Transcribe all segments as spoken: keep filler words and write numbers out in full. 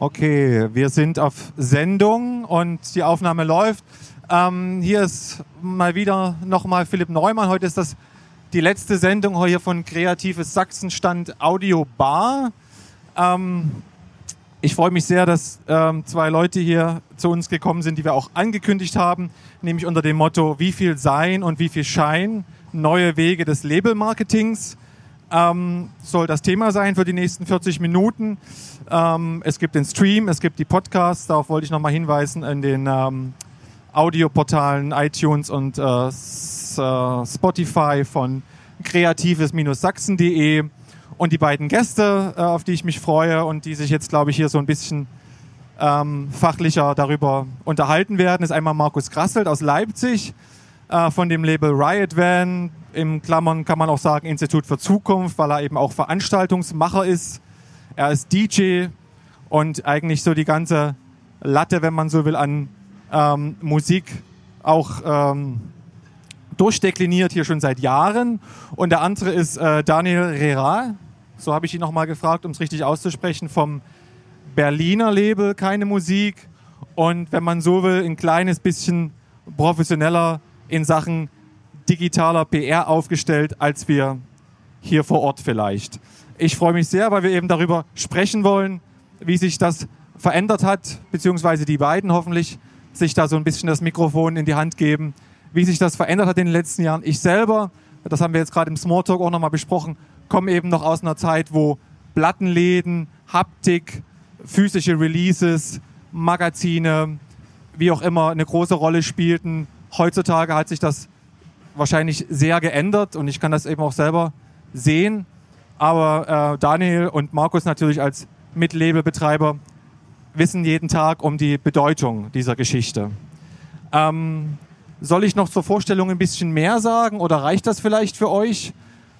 Okay, wir sind auf Sendung und die Aufnahme läuft. Ähm, hier ist mal wieder nochmal Philipp Neumann. Heute ist das die letzte Sendung hier von Kreatives Sachsenstand Audio Bar. Ähm, ich freue mich sehr, dass ähm, zwei Leute hier zu uns gekommen sind, die wir auch angekündigt haben, nämlich unter dem Motto Wie viel Sein und wie viel Schein? Neue Wege des Label-Marketings. Ähm, soll das Thema sein für die nächsten vierzig Minuten. Ähm, es gibt den Stream, es gibt die Podcasts, darauf wollte ich nochmal hinweisen, in den ähm, Audioportalen iTunes und äh, S- äh, Spotify von kreatives Sachsen punkt de und die beiden Gäste, äh, auf die ich mich freue und die sich jetzt, glaube ich, hier so ein bisschen ähm, fachlicher darüber unterhalten werden, ist einmal Markus Grasselt aus Leipzig äh, von dem Label Riot Van. Im Klammern kann man auch sagen Institut für Zukunft, weil er eben auch Veranstaltungsmacher ist. Er ist D J und eigentlich so die ganze Latte, wenn man so will, an ähm, Musik auch ähm, durchdekliniert, hier schon seit Jahren. Und der andere ist äh, Daniel Rera, so habe ich ihn nochmal gefragt, um es richtig auszusprechen, vom Berliner Label Keine Musik. Und wenn man so will, ein kleines bisschen professioneller in Sachen digitaler P R aufgestellt, als wir hier vor Ort vielleicht. Ich freue mich sehr, weil wir eben darüber sprechen wollen, wie sich das verändert hat, beziehungsweise die beiden hoffentlich sich da so ein bisschen das Mikrofon in die Hand geben, wie sich das verändert hat in den letzten Jahren. Ich selber, das haben wir jetzt gerade im Smalltalk auch nochmal besprochen, komme eben noch aus einer Zeit, wo Plattenläden, Haptik, physische Releases, Magazine, wie auch immer, eine große Rolle spielten. Heutzutage hat sich das wahrscheinlich sehr geändert und ich kann das eben auch selber sehen. Aber äh, Daniel und Markus natürlich als Mitlabelbetreiber wissen jeden Tag um die Bedeutung dieser Geschichte. Ähm, soll ich noch zur Vorstellung ein bisschen mehr sagen oder reicht das vielleicht für euch?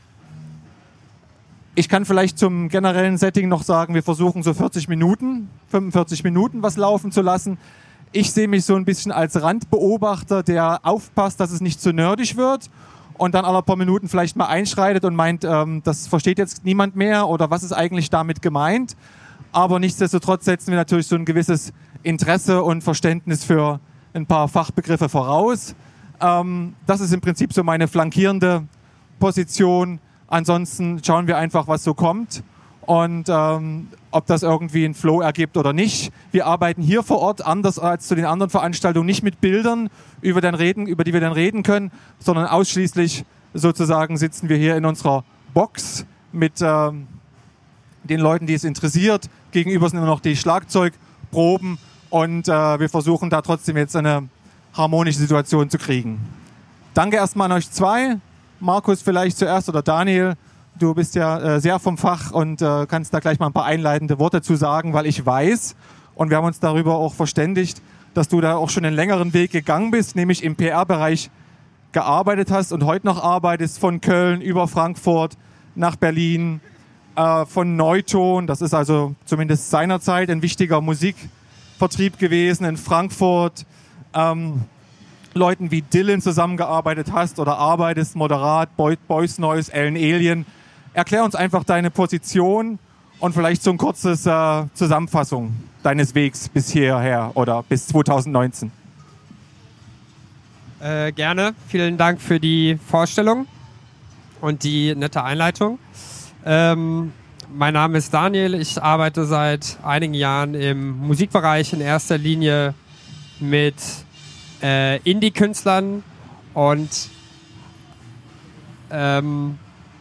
Ich kann vielleicht zum generellen Setting noch sagen, wir versuchen so vierzig Minuten, fünfundvierzig Minuten was laufen zu lassen. Ich sehe mich so ein bisschen als Randbeobachter, der aufpasst, dass es nicht zu nerdig wird und dann alle paar Minuten vielleicht mal einschreitet und meint, ähm, das versteht jetzt niemand mehr oder was ist eigentlich damit gemeint. Aber nichtsdestotrotz setzen wir natürlich so ein gewisses Interesse und Verständnis für ein paar Fachbegriffe voraus. Ähm, das ist im Prinzip so meine flankierende Position. Ansonsten schauen wir einfach, was so kommt. Und ähm, ob das irgendwie einen Flow ergibt oder nicht. Wir arbeiten hier vor Ort anders als zu den anderen Veranstaltungen nicht mit Bildern, über, den reden, über die wir dann reden können, sondern ausschließlich sozusagen sitzen wir hier in unserer Box mit ähm, den Leuten, die es interessiert. Gegenüber sind immer noch die Schlagzeugproben und äh, wir versuchen da trotzdem jetzt eine harmonische Situation zu kriegen. Danke erstmal an euch zwei. Markus vielleicht zuerst oder Daniel. Du bist ja äh, sehr vom Fach und äh, kannst da gleich mal ein paar einleitende Worte zu sagen, weil ich weiß, und wir haben uns darüber auch verständigt, dass du da auch schon einen längeren Weg gegangen bist, nämlich im P R-Bereich gearbeitet hast und heute noch arbeitest, von Köln über Frankfurt nach Berlin, äh, von Neuton, das ist also zumindest seinerzeit ein wichtiger Musikvertrieb gewesen in Frankfurt, ähm, Leuten wie Dylan zusammengearbeitet hast oder arbeitest, Moderat, Boy, Boys Noise, Ellen Alien. Erklär uns einfach deine Position und vielleicht so ein kurzes äh, Zusammenfassung deines Wegs bis hierher oder bis zwanzig neunzehn. Äh, gerne. Vielen Dank für die Vorstellung und die nette Einleitung. Ähm, mein Name ist Daniel. Ich arbeite seit einigen Jahren im Musikbereich, in erster Linie mit äh, Indie-Künstlern und ähm,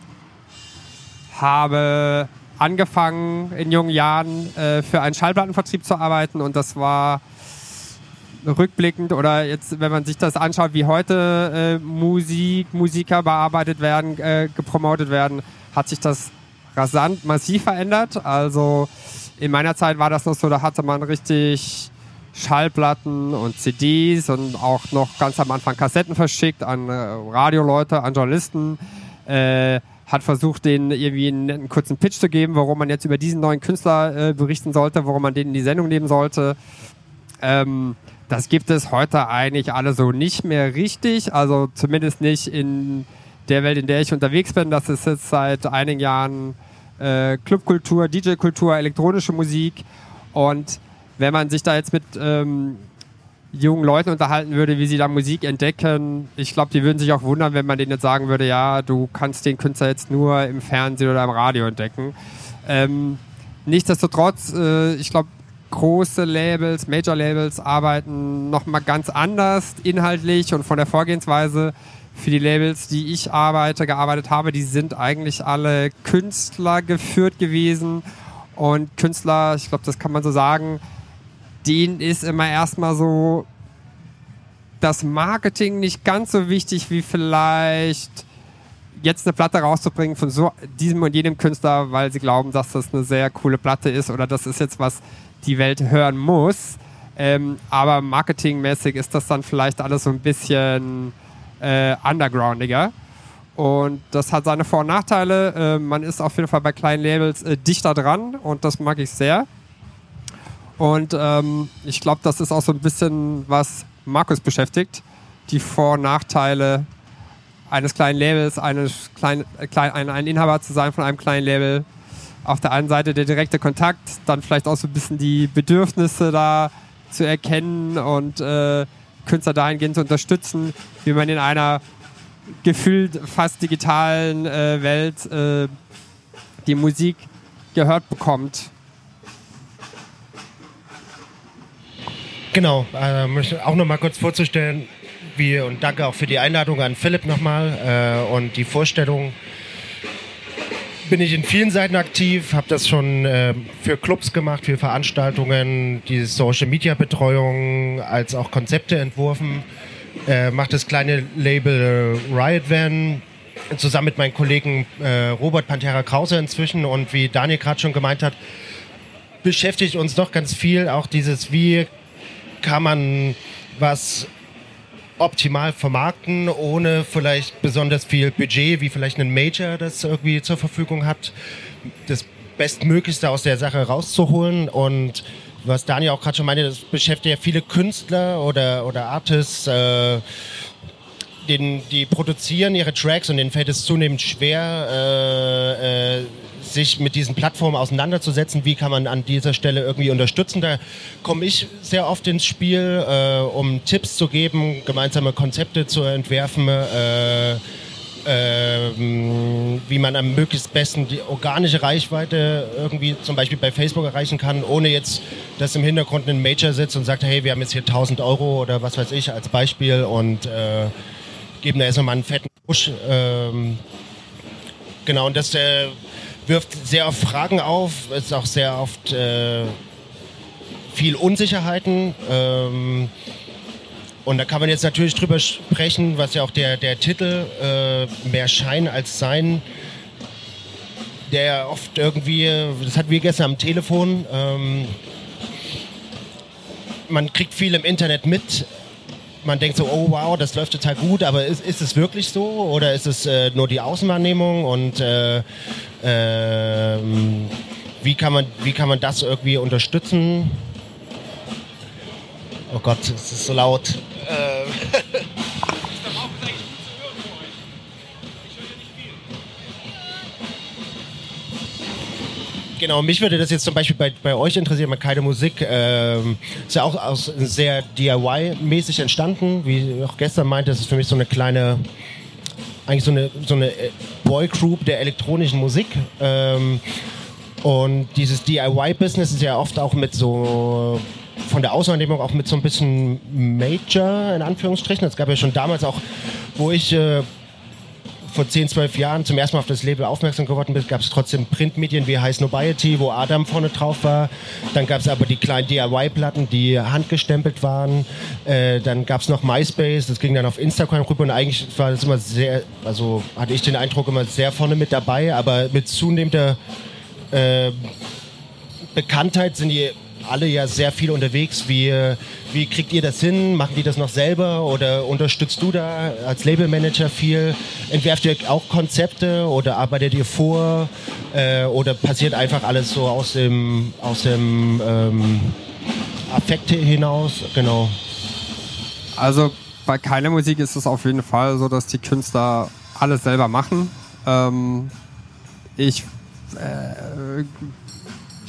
habe angefangen in jungen Jahren äh, für einen Schallplattenvertrieb zu arbeiten und das war rückblickend oder jetzt, wenn man sich das anschaut, wie heute äh, Musik, Musiker bearbeitet werden, äh, gepromotet werden, hat sich das rasant massiv verändert. Also in meiner Zeit war das noch so, da hatte man richtig Schallplatten und C Ds und auch noch ganz am Anfang Kassetten verschickt an äh, Radioleute, an Journalisten. Äh, hat versucht, denen irgendwie einen, einen kurzen Pitch zu geben, warum man jetzt über diesen neuen Künstler äh, berichten sollte, warum man den in die Sendung nehmen sollte. Ähm, das gibt es heute eigentlich alle so nicht mehr richtig, also zumindest nicht in der Welt, in der ich unterwegs bin. Das ist jetzt seit einigen Jahren äh, Clubkultur, D J-Kultur, elektronische Musik Und wenn man sich da jetzt mit ähm, jungen Leuten unterhalten würde, wie sie da Musik entdecken, ich glaube, die würden sich auch wundern, wenn man denen jetzt sagen würde, ja, du kannst den Künstler jetzt nur im Fernsehen oder im Radio entdecken. Ähm, nichtsdestotrotz, äh, ich glaube, große Labels, Major-Labels arbeiten nochmal ganz anders inhaltlich und von der Vorgehensweise. Für die Labels, die ich arbeite, gearbeitet habe, die sind eigentlich alle Künstler geführt gewesen. Und Künstler, ich glaube, das kann man so sagen, denen ist immer erstmal so das Marketing nicht ganz so wichtig, wie vielleicht jetzt eine Platte rauszubringen von so diesem und jenem Künstler, weil sie glauben, dass das eine sehr coole Platte ist oder das ist jetzt was die Welt hören muss. Ähm, aber marketingmäßig ist das dann vielleicht alles so ein bisschen Äh, undergroundiger. Und das hat seine Vor- und Nachteile. Äh, man ist auf jeden Fall bei kleinen Labels äh, dichter dran und das mag ich sehr. Und ähm, ich glaube, das ist auch so ein bisschen, was Markus beschäftigt. Die Vor- und Nachteile eines kleinen Labels, eines klein, äh, klein, ein, ein Inhaber zu sein von einem kleinen Label. Auf der einen Seite der direkte Kontakt, dann vielleicht auch so ein bisschen die Bedürfnisse da zu erkennen und äh, Künstler dahingehend zu unterstützen, wie man in einer gefühlt fast digitalen äh, Welt äh, die Musik gehört bekommt. Genau, äh, möchte auch noch mal kurz vorzustellen, wie, und danke auch für die Einladung an Philipp nochmal äh, und die Vorstellung. Bin ich in vielen Seiten aktiv, habe das schon äh, für Clubs gemacht, für Veranstaltungen, die Social-Media-Betreuung als auch Konzepte entworfen. Äh, mache das kleine Label äh, Riot Van zusammen mit meinen Kollegen äh, Robert Pantera Krause inzwischen und wie Daniel gerade schon gemeint hat, beschäftigt uns doch ganz viel auch dieses, wie kann man was optimal vermarkten, ohne vielleicht besonders viel Budget, wie vielleicht ein Major das irgendwie zur Verfügung hat, das Bestmöglichste aus der Sache rauszuholen. Und was Daniel auch gerade schon meinte, das beschäftigt ja viele Künstler oder, oder Artists, äh, denen, die produzieren ihre Tracks und denen fällt es zunehmend schwer, äh, äh, sich mit diesen Plattformen auseinanderzusetzen. Wie kann man an dieser Stelle irgendwie unterstützen? Da komme ich sehr oft ins Spiel, äh, um Tipps zu geben, gemeinsame Konzepte zu entwerfen, äh, äh, wie man am möglichst besten die organische Reichweite irgendwie zum Beispiel bei Facebook erreichen kann, ohne jetzt, dass im Hintergrund ein Major sitzt und sagt, hey, wir haben jetzt hier tausend Euro oder was weiß ich als Beispiel und äh, geben da erstmal einen fetten Push. Ähm, genau, und das äh, wirft sehr oft Fragen auf, es ist auch sehr oft äh, viel Unsicherheiten. Ähm, und da kann man jetzt natürlich drüber sprechen, was ja auch der, der Titel äh, mehr Schein als Sein, der ja oft irgendwie, das hatten wir gestern am Telefon, ähm, man kriegt viel im Internet mit. Man denkt so, oh wow, das läuft total gut, aber ist, ist es wirklich so oder ist es äh, nur die Außenwahrnehmung und äh, äh, wie, kann man, wie kann man das irgendwie unterstützen? Oh Gott, es ist so laut. Äh. Genau, mich würde das jetzt zum Beispiel bei, bei euch interessieren, mal keine Musik. Ähm, ist ja auch aus, sehr D I Y-mäßig entstanden. Wie ich auch gestern meinte, das ist für mich so eine kleine, eigentlich so eine, so eine Boygroup der elektronischen Musik. Ähm, und dieses D I Y-Business ist ja oft auch mit so, von der Außenwahrnehmung auch mit so ein bisschen Major, in Anführungsstrichen. Es gab ja schon damals auch, wo ich äh, vor zehn, zwölf Jahren zum ersten Mal auf das Label aufmerksam geworden bin, gab es trotzdem Printmedien wie High Snobiety, wo Adam vorne drauf war. Dann gab es aber die kleinen D I Y-Platten, die handgestempelt waren. Äh, dann gab es noch MySpace, das ging dann auf Instagram rüber und eigentlich war das immer sehr, also hatte ich den Eindruck, immer sehr vorne mit dabei, aber mit zunehmender äh, Bekanntheit sind die alle ja sehr viel unterwegs. Wie, wie kriegt ihr das hin? Machen die das noch selber oder unterstützt du da als Labelmanager viel? Entwerft ihr auch Konzepte oder arbeitet ihr vor? Äh, oder passiert einfach alles so aus dem, aus dem ähm, Affekt hinaus? Genau. Also bei keiner Musik ist es auf jeden Fall so, dass die Künstler alles selber machen. Ähm, ich äh,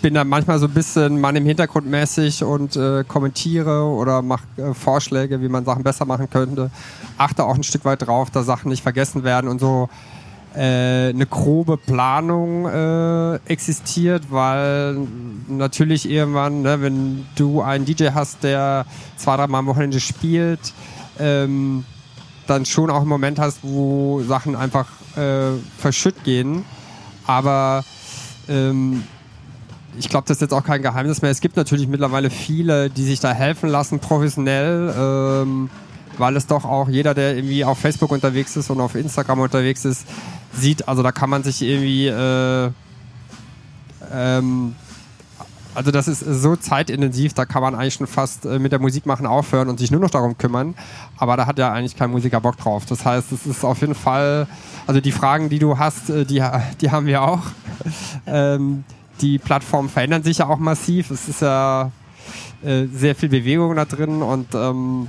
bin da manchmal so ein bisschen Mann im Hintergrund mäßig und äh, kommentiere oder mache äh, Vorschläge, wie man Sachen besser machen könnte. Achte auch ein Stück weit drauf, dass Sachen nicht vergessen werden und so äh, eine grobe Planung äh, existiert, weil natürlich irgendwann, ne, wenn du einen D J hast, der zwei, drei Mal am Wochenende spielt, ähm, dann schon auch einen Moment hast, wo Sachen einfach äh, verschütt gehen. Aber ähm, ich glaube, das ist jetzt auch kein Geheimnis mehr. Es gibt natürlich mittlerweile viele, die sich da helfen lassen, professionell, ähm, weil es doch auch jeder, der irgendwie auf Facebook unterwegs ist und auf Instagram unterwegs ist, sieht, also da kann man sich irgendwie äh, ähm, also das ist so zeitintensiv, da kann man eigentlich schon fast äh, mit der Musik machen aufhören und sich nur noch darum kümmern. Aber da hat ja eigentlich kein Musiker Bock drauf. Das heißt, es ist auf jeden Fall, also die Fragen, die du hast, äh, die, die haben wir auch. ähm, die Plattformen verändern sich ja auch massiv. Es ist ja äh, sehr viel Bewegung da drin und ähm,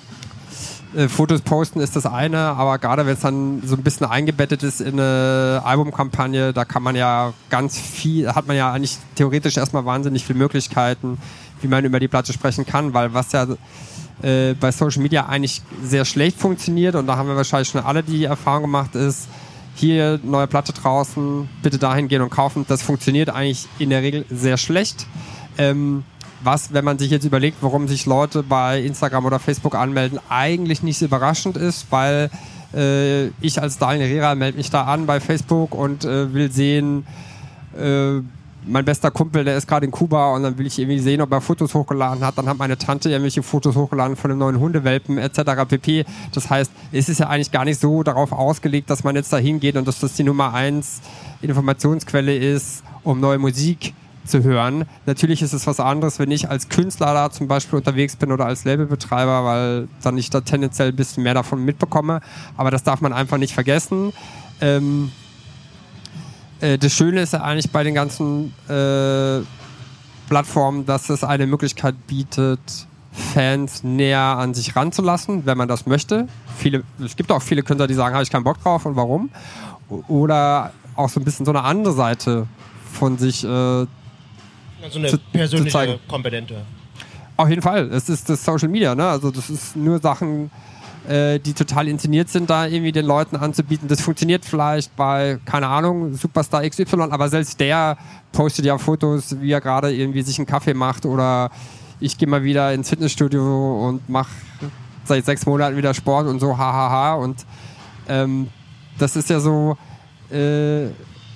äh, Fotos posten ist das eine, aber gerade wenn es dann so ein bisschen eingebettet ist in eine Albumkampagne, da kann man ja ganz viel, hat man ja eigentlich theoretisch erstmal wahnsinnig viele Möglichkeiten, wie man über die Platte sprechen kann, weil was ja äh, bei Social Media eigentlich sehr schlecht funktioniert, und da haben wir wahrscheinlich schon alle die Erfahrung gemacht, ist, hier neue Platte draußen, bitte dahin gehen und kaufen. Das funktioniert eigentlich in der Regel sehr schlecht. Ähm, was, wenn man sich jetzt überlegt, warum sich Leute bei Instagram oder Facebook anmelden, eigentlich nicht so überraschend ist, weil äh, ich als Daniel Herrera melde mich da an bei Facebook und äh, will sehen, äh, mein bester Kumpel, der ist gerade in Kuba, und dann will ich irgendwie sehen, ob er Fotos hochgeladen hat. Dann hat meine Tante irgendwelche Fotos hochgeladen von einem neuen Hundewelpen et cetera pp. Das heißt, es ist ja eigentlich gar nicht so darauf ausgelegt, dass man jetzt da hingeht und dass das die Nummer eins Informationsquelle ist, um neue Musik zu hören. Natürlich ist es was anderes, wenn ich als Künstler da zum Beispiel unterwegs bin oder als Labelbetreiber, weil dann ich da tendenziell ein bisschen mehr davon mitbekomme. Aber das darf man einfach nicht vergessen. Ähm, Das Schöne ist ja eigentlich bei den ganzen äh, Plattformen, dass es eine Möglichkeit bietet, Fans näher an sich ranzulassen, wenn man das möchte. Viele, es gibt auch viele Künstler, die sagen, habe ich keinen Bock drauf und warum. Oder auch so ein bisschen so eine andere Seite von sich äh, also eine zu, persönliche zu zeigen. Komponente. Auf jeden Fall. Es ist das Social Media, ne? Also das ist nur Sachen, die total inszeniert sind, da irgendwie den Leuten anzubieten. Das funktioniert vielleicht bei, keine Ahnung, Superstar X Y, aber selbst der postet ja Fotos, wie er gerade irgendwie sich einen Kaffee macht, oder ich gehe mal wieder ins Fitnessstudio und mache seit sechs Monaten wieder Sport und so, hahaha. Ha, ha. Und ähm, das ist ja so äh,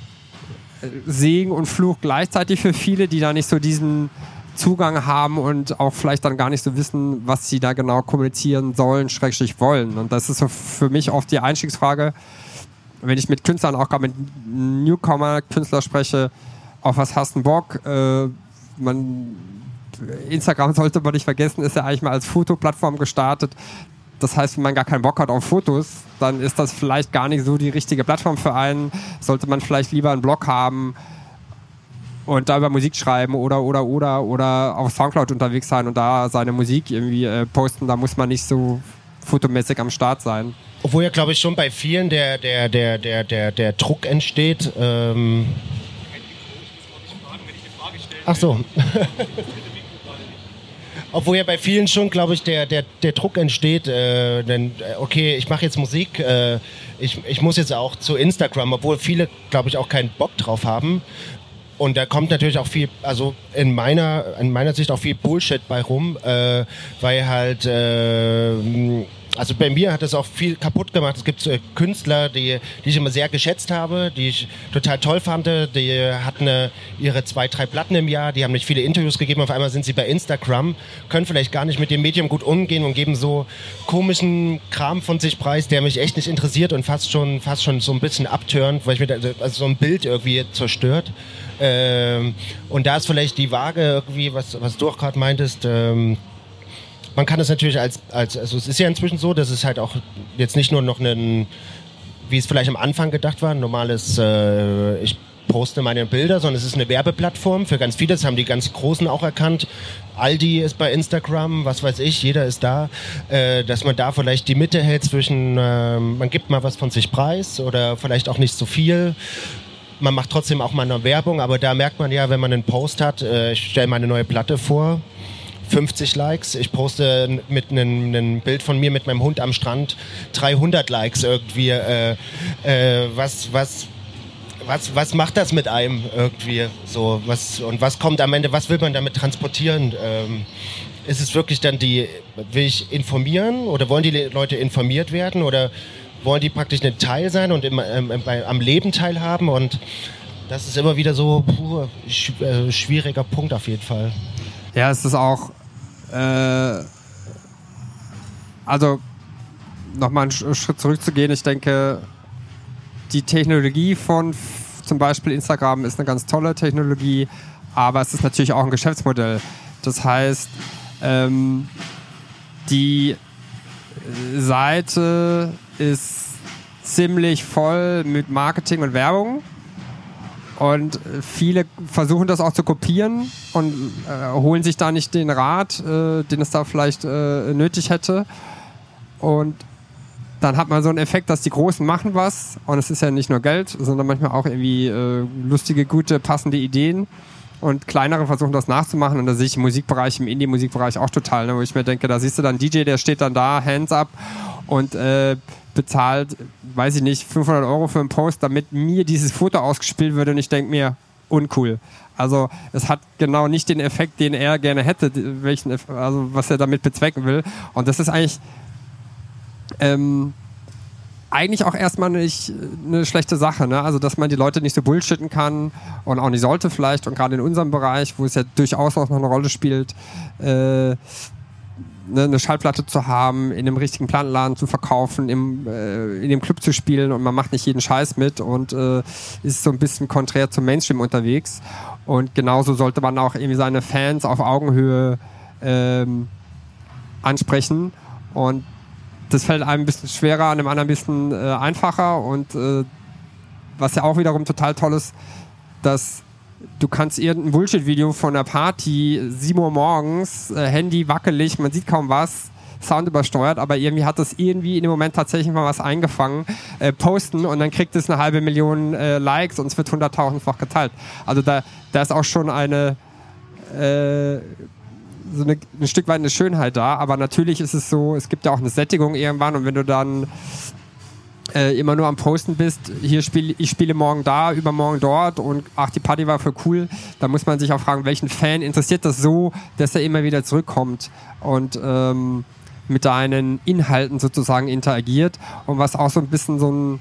Segen und Fluch gleichzeitig für viele, die da nicht so diesen Zugang haben und auch vielleicht dann gar nicht so wissen, was sie da genau kommunizieren sollen, schrägstrich wollen. Und das ist so für mich oft die Einstiegsfrage, wenn ich mit Künstlern, auch gerade mit Newcomer-Künstlern spreche, auf was hast du Bock? Äh, man, Instagram sollte man nicht vergessen, ist ja eigentlich mal als Fotoplattform gestartet. Das heißt, wenn man gar keinen Bock hat auf Fotos, dann ist das vielleicht gar nicht so die richtige Plattform für einen. Sollte man vielleicht lieber einen Blog haben und da über Musik schreiben oder oder oder oder auf Soundcloud unterwegs sein und da seine Musik irgendwie äh, posten. Da muss man nicht so fotomäßig am Start sein. Obwohl ja, glaube ich, schon bei vielen der, der, der, der, der, der Druck entsteht. Ähm Ach so. Obwohl ja bei vielen schon, glaube ich, der, der, der Druck entsteht, äh, denn, okay, ich mache jetzt Musik, äh, ich, ich muss jetzt auch zu Instagram, obwohl viele, glaube ich, auch keinen Bock drauf haben. Und da kommt natürlich auch viel, also in meiner, in meiner Sicht auch viel Bullshit bei rum, äh, weil halt, äh, also bei mir hat das auch viel kaputt gemacht. Es gibt äh, Künstler, die, die ich immer sehr geschätzt habe, die ich total toll fand. Die hatten äh, ihre zwei, drei Platten im Jahr, die haben nicht viele Interviews gegeben. Auf einmal sind sie bei Instagram, können vielleicht gar nicht mit dem Medium gut umgehen und geben so komischen Kram von sich preis, der mich echt nicht interessiert und fast schon, fast schon so ein bisschen abturnt, weil ich mir da, also so ein Bild irgendwie zerstört. Ähm, und da ist vielleicht die Waage irgendwie, was, was du auch gerade meintest, ähm, man kann es natürlich als, als, also es ist ja inzwischen so, dass es halt auch jetzt nicht nur noch ein, wie es vielleicht am Anfang gedacht war, ein normales, äh, ich poste meine Bilder, sondern es ist eine Werbeplattform für ganz viele, das haben die ganz Großen auch erkannt. Aldi ist bei Instagram, was weiß ich, jeder ist da, äh, dass man da vielleicht die Mitte hält zwischen, äh, man gibt mal was von sich preis oder vielleicht auch nicht so viel. man macht trotzdem auch mal eine Werbung, aber da merkt man ja, wenn man einen Post hat, äh, ich stelle meine neue Platte vor, fünfzig Likes, ich poste mit einem, einem Bild von mir mit meinem Hund am Strand, dreihundert Likes irgendwie, äh, äh, was, was, was, was macht das mit einem irgendwie so, was, und was kommt am Ende, was will man damit transportieren? Ähm, ist es wirklich dann die, will ich informieren oder wollen die Leute informiert werden oder wollen die praktisch ein Teil sein und im, ähm, bei, am Leben teilhaben, und das ist immer wieder so puh, sch, äh, schwieriger Punkt auf jeden Fall. Ja, es ist auch Äh, also nochmal einen Schritt zurückzugehen, ich denke, die Technologie von f- zum Beispiel Instagram ist eine ganz tolle Technologie, aber es ist natürlich auch ein Geschäftsmodell. Das heißt, ähm, die Seite ist ziemlich voll mit Marketing und Werbung. Und viele versuchen das auch zu kopieren und äh, holen sich da nicht den Rat, äh, den es da vielleicht äh, nötig hätte. Und dann hat man so einen Effekt, dass die Großen machen was. Und es ist ja nicht nur Geld, sondern manchmal auch irgendwie äh, lustige, gute, passende Ideen. Und kleinere versuchen das nachzumachen. Und da sehe ich im Musikbereich, im Indie-Musikbereich auch total. Ne? Wo ich mir denke, da siehst du dann einen D J, der steht dann da, Hands up und äh, bezahlt, weiß ich nicht, fünfhundert Euro für einen Post, damit mir dieses Foto ausgespielt wird, und ich denke mir, uncool. Also es hat genau nicht den Effekt, den er gerne hätte, welchen, also was er damit bezwecken will. Und das ist eigentlich ähm, eigentlich auch erstmal nicht eine schlechte Sache, ne? Also dass man die Leute nicht so bullshitten kann und auch nicht sollte vielleicht, und gerade in unserem Bereich, wo es ja durchaus auch noch eine Rolle spielt, äh, eine Schallplatte zu haben, in einem richtigen Plattenladen zu verkaufen, im, äh, in dem Club zu spielen, und man macht nicht jeden Scheiß mit und äh, ist so ein bisschen konträr zum Mainstream unterwegs. Und genauso sollte man auch irgendwie seine Fans auf Augenhöhe ähm, ansprechen, und das fällt einem ein bisschen schwerer, einem anderen ein bisschen äh, einfacher, und äh, was ja auch wiederum total toll ist, dass du kannst irgendein Bullshit-Video von der Party, sieben Uhr morgens, äh, Handy wackelig, man sieht kaum was, Sound übersteuert, aber irgendwie hat das irgendwie in dem Moment tatsächlich mal was eingefangen, äh, posten, und dann kriegt es eine halbe Million äh, Likes und es wird hunderttausendfach geteilt. Also da, da ist auch schon eine, äh, so eine, ein Stück weit eine Schönheit da, aber natürlich ist es so, es gibt ja auch eine Sättigung irgendwann, und wenn du dann Äh, immer nur am Posten bist, hier spiel, ich spiele morgen da, übermorgen dort, und ach, die Party war voll cool, da muss man sich auch fragen, welchen Fan interessiert das so, dass er immer wieder zurückkommt und ähm, mit deinen Inhalten sozusagen interagiert. Und was auch so ein bisschen so ein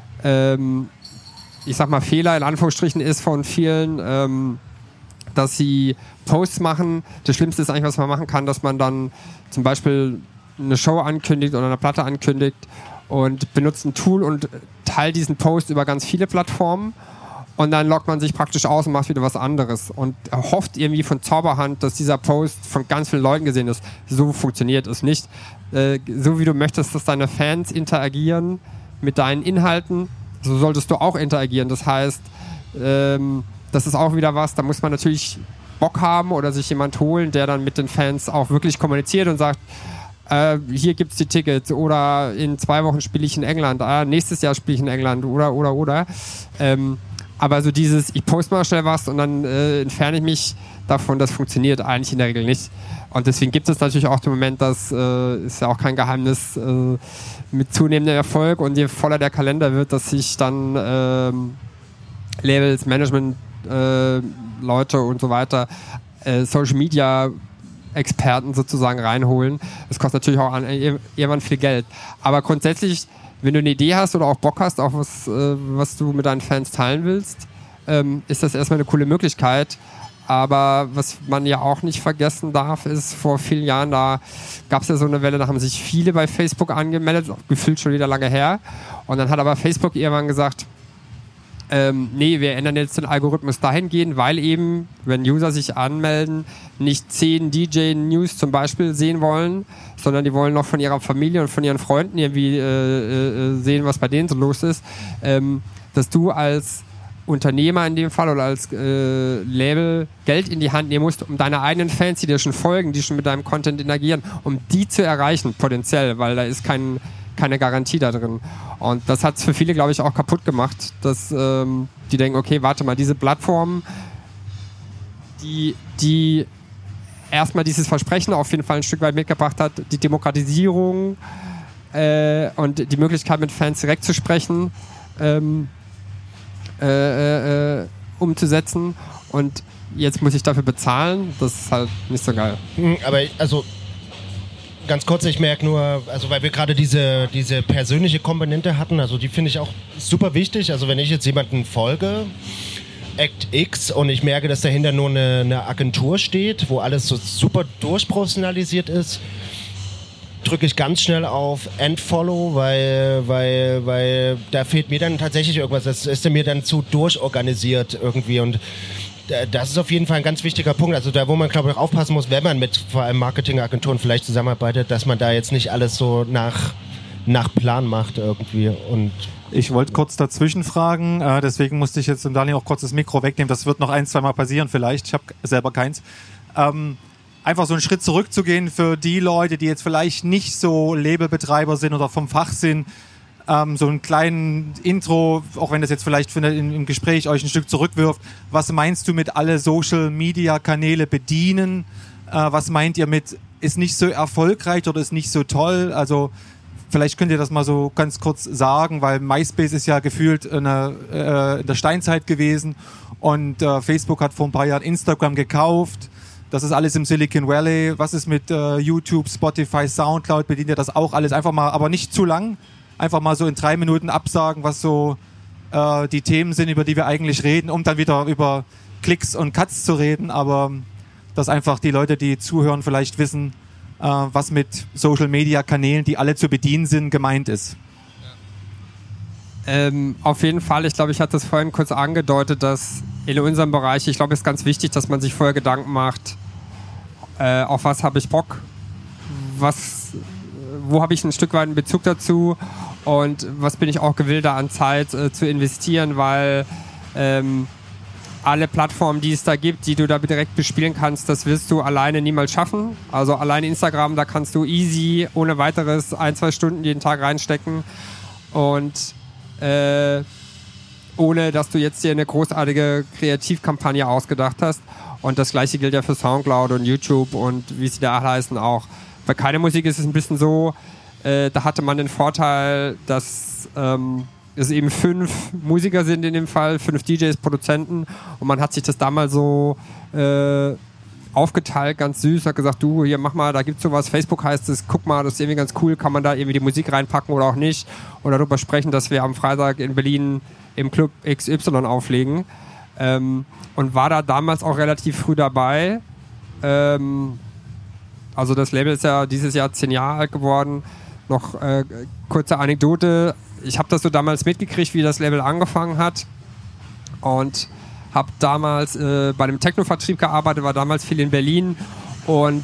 ähm, ich sag mal Fehler in Anführungsstrichen ist von vielen, ähm, dass sie Posts machen. Das Schlimmste ist eigentlich, was man machen kann, dass man dann zum Beispiel eine Show ankündigt oder eine Platte ankündigt und benutzt ein Tool und teilt diesen Post über ganz viele Plattformen, und dann loggt man sich praktisch aus und macht wieder was anderes und hofft irgendwie von Zauberhand, dass dieser Post von ganz vielen Leuten gesehen ist. So funktioniert es nicht. Äh, so wie du möchtest, dass deine Fans interagieren mit deinen Inhalten, so solltest du auch interagieren. Das heißt, ähm, das ist auch wieder was, da muss man natürlich Bock haben oder sich jemand holen, der dann mit den Fans auch wirklich kommuniziert und sagt, Äh, hier gibt es die Tickets, oder in zwei Wochen spiele ich in England, äh, nächstes Jahr spiele ich in England, oder, oder, oder. Ähm, aber so dieses, ich poste mal schnell was und dann äh, entferne ich mich davon, das funktioniert eigentlich in der Regel nicht. Und deswegen gibt es natürlich auch den Moment, das äh, ist ja auch kein Geheimnis, äh, mit zunehmendem Erfolg und je voller der Kalender wird, dass sich dann äh, Labels, Management, äh, Leute und so weiter, äh, Social Media Experten sozusagen reinholen. Das kostet natürlich auch an, irgendwann viel Geld. Aber grundsätzlich, wenn du eine Idee hast oder auch Bock hast, auch was, äh, was du mit deinen Fans teilen willst, ähm, ist das erstmal eine coole Möglichkeit. Aber was man ja auch nicht vergessen darf, ist, vor vielen Jahren, da gab es ja so eine Welle, da haben sich viele bei Facebook angemeldet, gefühlt schon wieder lange her. Und dann hat aber Facebook irgendwann gesagt, Ähm, nee, wir ändern jetzt den Algorithmus dahingehend, weil eben, wenn User sich anmelden, nicht zehn D J-News zum Beispiel sehen wollen, sondern die wollen noch von ihrer Familie und von ihren Freunden irgendwie äh, äh, sehen, was bei denen so los ist, ähm, dass du als Unternehmer in dem Fall oder als äh, Label Geld in die Hand nehmen musst, um deine eigenen Fans, die dir schon folgen, die schon mit deinem Content interagieren, um die zu erreichen, potenziell, weil da ist kein keine Garantie da drin. Und das hat es für viele, glaube ich, auch kaputt gemacht, dass ähm, die denken, okay, warte mal, diese Plattform, die, die erstmal dieses Versprechen auf jeden Fall ein Stück weit mitgebracht hat, die Demokratisierung äh, und die Möglichkeit, mit Fans direkt zu sprechen, ähm, äh, äh, umzusetzen. Und jetzt muss ich dafür bezahlen. Das ist halt nicht so geil. Aber also ganz kurz, ich merke nur, also weil wir gerade diese, diese persönliche Komponente hatten, also die finde ich auch super wichtig. Also wenn ich jetzt jemanden folge, Act X, und ich merke, dass dahinter nur eine, eine Agentur steht, wo alles so super durchprofessionalisiert ist, drücke ich ganz schnell auf Endfollow, weil, weil, weil da fehlt mir dann tatsächlich irgendwas. Das ist mir dann zu durchorganisiert irgendwie, und das ist auf jeden Fall ein ganz wichtiger Punkt. Also da, wo man, glaube ich, auch aufpassen muss, wenn man mit vor allem Marketingagenturen vielleicht zusammenarbeitet, dass man da jetzt nicht alles so nach, nach Plan macht irgendwie. Und ich wollte kurz dazwischen fragen, äh, deswegen musste ich jetzt dem Daniel auch kurz das Mikro wegnehmen. Das wird noch ein, zwei Mal passieren vielleicht. Ich habe selber keins. Ähm, einfach so einen Schritt zurückzugehen für die Leute, die jetzt vielleicht nicht so Labelbetreiber sind oder vom Fach sind. Ähm, so einen kleinen Intro, auch wenn das jetzt vielleicht für in, im Gespräch euch ein Stück zurückwirft. Was meinst du mit alle Social-Media-Kanäle bedienen? Äh, was meint ihr mit, ist nicht so erfolgreich oder ist nicht so toll? Also vielleicht könnt ihr das mal so ganz kurz sagen, weil MySpace ist ja gefühlt eine, äh, in der Steinzeit gewesen und äh, Facebook hat vor ein paar Jahren Instagram gekauft. Das ist alles im Silicon Valley. Was ist mit äh, YouTube, Spotify, Soundcloud? Bedient ihr das auch alles? Einfach mal, aber nicht zu lang. Einfach mal so in drei Minuten absagen, was so äh, die Themen sind, über die wir eigentlich reden, um dann wieder über Klicks und Cuts zu reden. Aber dass einfach die Leute, die zuhören, vielleicht wissen, äh, was mit Social-Media-Kanälen, die alle zu bedienen sind, gemeint ist. Ähm, auf jeden Fall. Ich glaube, ich hatte es vorhin kurz angedeutet, dass in unserem Bereich, ich glaube, es ist ganz wichtig, dass man sich vorher Gedanken macht, äh, auf was habe ich Bock, was, wo habe ich ein Stück weit einen Bezug dazu und was bin ich auch gewillt, da an Zeit äh, zu investieren, weil ähm, alle Plattformen, die es da gibt, die du da direkt bespielen kannst, das wirst du alleine niemals schaffen. Also alleine Instagram, da kannst du easy, ohne weiteres, ein, zwei Stunden jeden Tag reinstecken und äh, ohne, dass du jetzt dir eine großartige Kreativkampagne ausgedacht hast. Und das Gleiche gilt ja für Soundcloud und YouTube und wie sie da heißen auch. Bei Keine Musik ist es ein bisschen so, äh, da hatte man den Vorteil, dass ähm, es eben fünf Musiker sind in dem Fall, fünf D Js, Produzenten, und man hat sich das damals so äh, aufgeteilt, ganz süß, hat gesagt, du, hier mach mal, da gibt's sowas, Facebook heißt es, guck mal, das ist irgendwie ganz cool, kann man da irgendwie die Musik reinpacken oder auch nicht, oder darüber sprechen, dass wir am Freitag in Berlin im Club X Y auflegen, ähm, und war da damals auch relativ früh dabei. Ähm, also das Label ist ja dieses Jahr zehn Jahre alt geworden. Noch äh, kurze Anekdote, ich habe das so damals mitgekriegt, wie das Label angefangen hat, und habe damals äh, bei dem Techno-Vertrieb gearbeitet, war damals viel in Berlin, und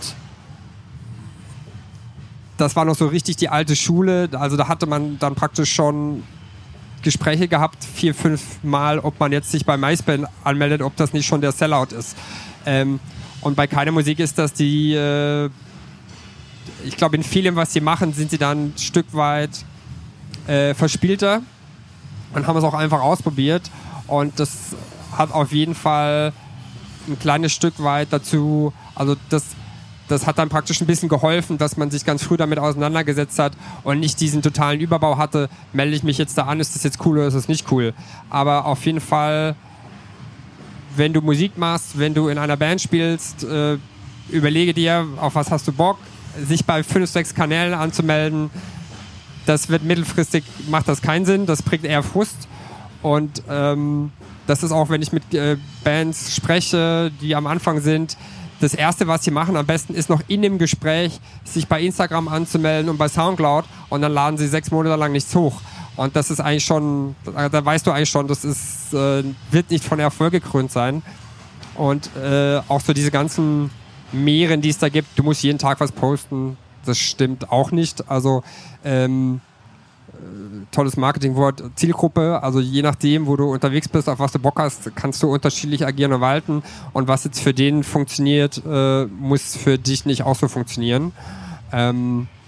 das war noch so richtig die alte Schule. Also da hatte man dann praktisch schon Gespräche gehabt, vier, fünf Mal, ob man jetzt sich bei MySpace anmeldet, ob das nicht schon der Sellout ist. Ähm, und bei Keine Musik ist das die, äh, ich glaube, in vielem, was sie machen, sind sie dann ein Stück weit äh, verspielter und haben es auch einfach ausprobiert. Und das hat auf jeden Fall ein kleines Stück weit dazu, also das, das hat dann praktisch ein bisschen geholfen, dass man sich ganz früh damit auseinandergesetzt hat und nicht diesen totalen Überbau hatte, melde ich mich jetzt da an, ist das jetzt cool oder ist das nicht cool. Aber auf jeden Fall, wenn du Musik machst, wenn du in einer Band spielst, äh, überlege dir, auf was hast du Bock, sich bei fünf, sechs Kanälen anzumelden, das wird mittelfristig, macht das keinen Sinn, das bringt eher Frust. Und ähm, das ist auch, wenn ich mit äh, Bands spreche, die am Anfang sind, das Erste, was sie machen, am besten ist noch in dem Gespräch, sich bei Instagram anzumelden und bei Soundcloud, und dann laden sie sechs Monate lang nichts hoch. Und das ist eigentlich schon, da weißt du eigentlich schon, das ist, äh, wird nicht von Erfolg gekrönt sein. Und äh, auch so diese ganzen Meeren, die es da gibt, du musst jeden Tag was posten, das stimmt auch nicht. Also ähm, tolles Marketingwort, Zielgruppe, also je nachdem, wo du unterwegs bist, auf was du Bock hast, kannst du unterschiedlich agieren und walten, und was jetzt für den funktioniert, äh, muss für dich nicht auch so funktionieren. Ähm,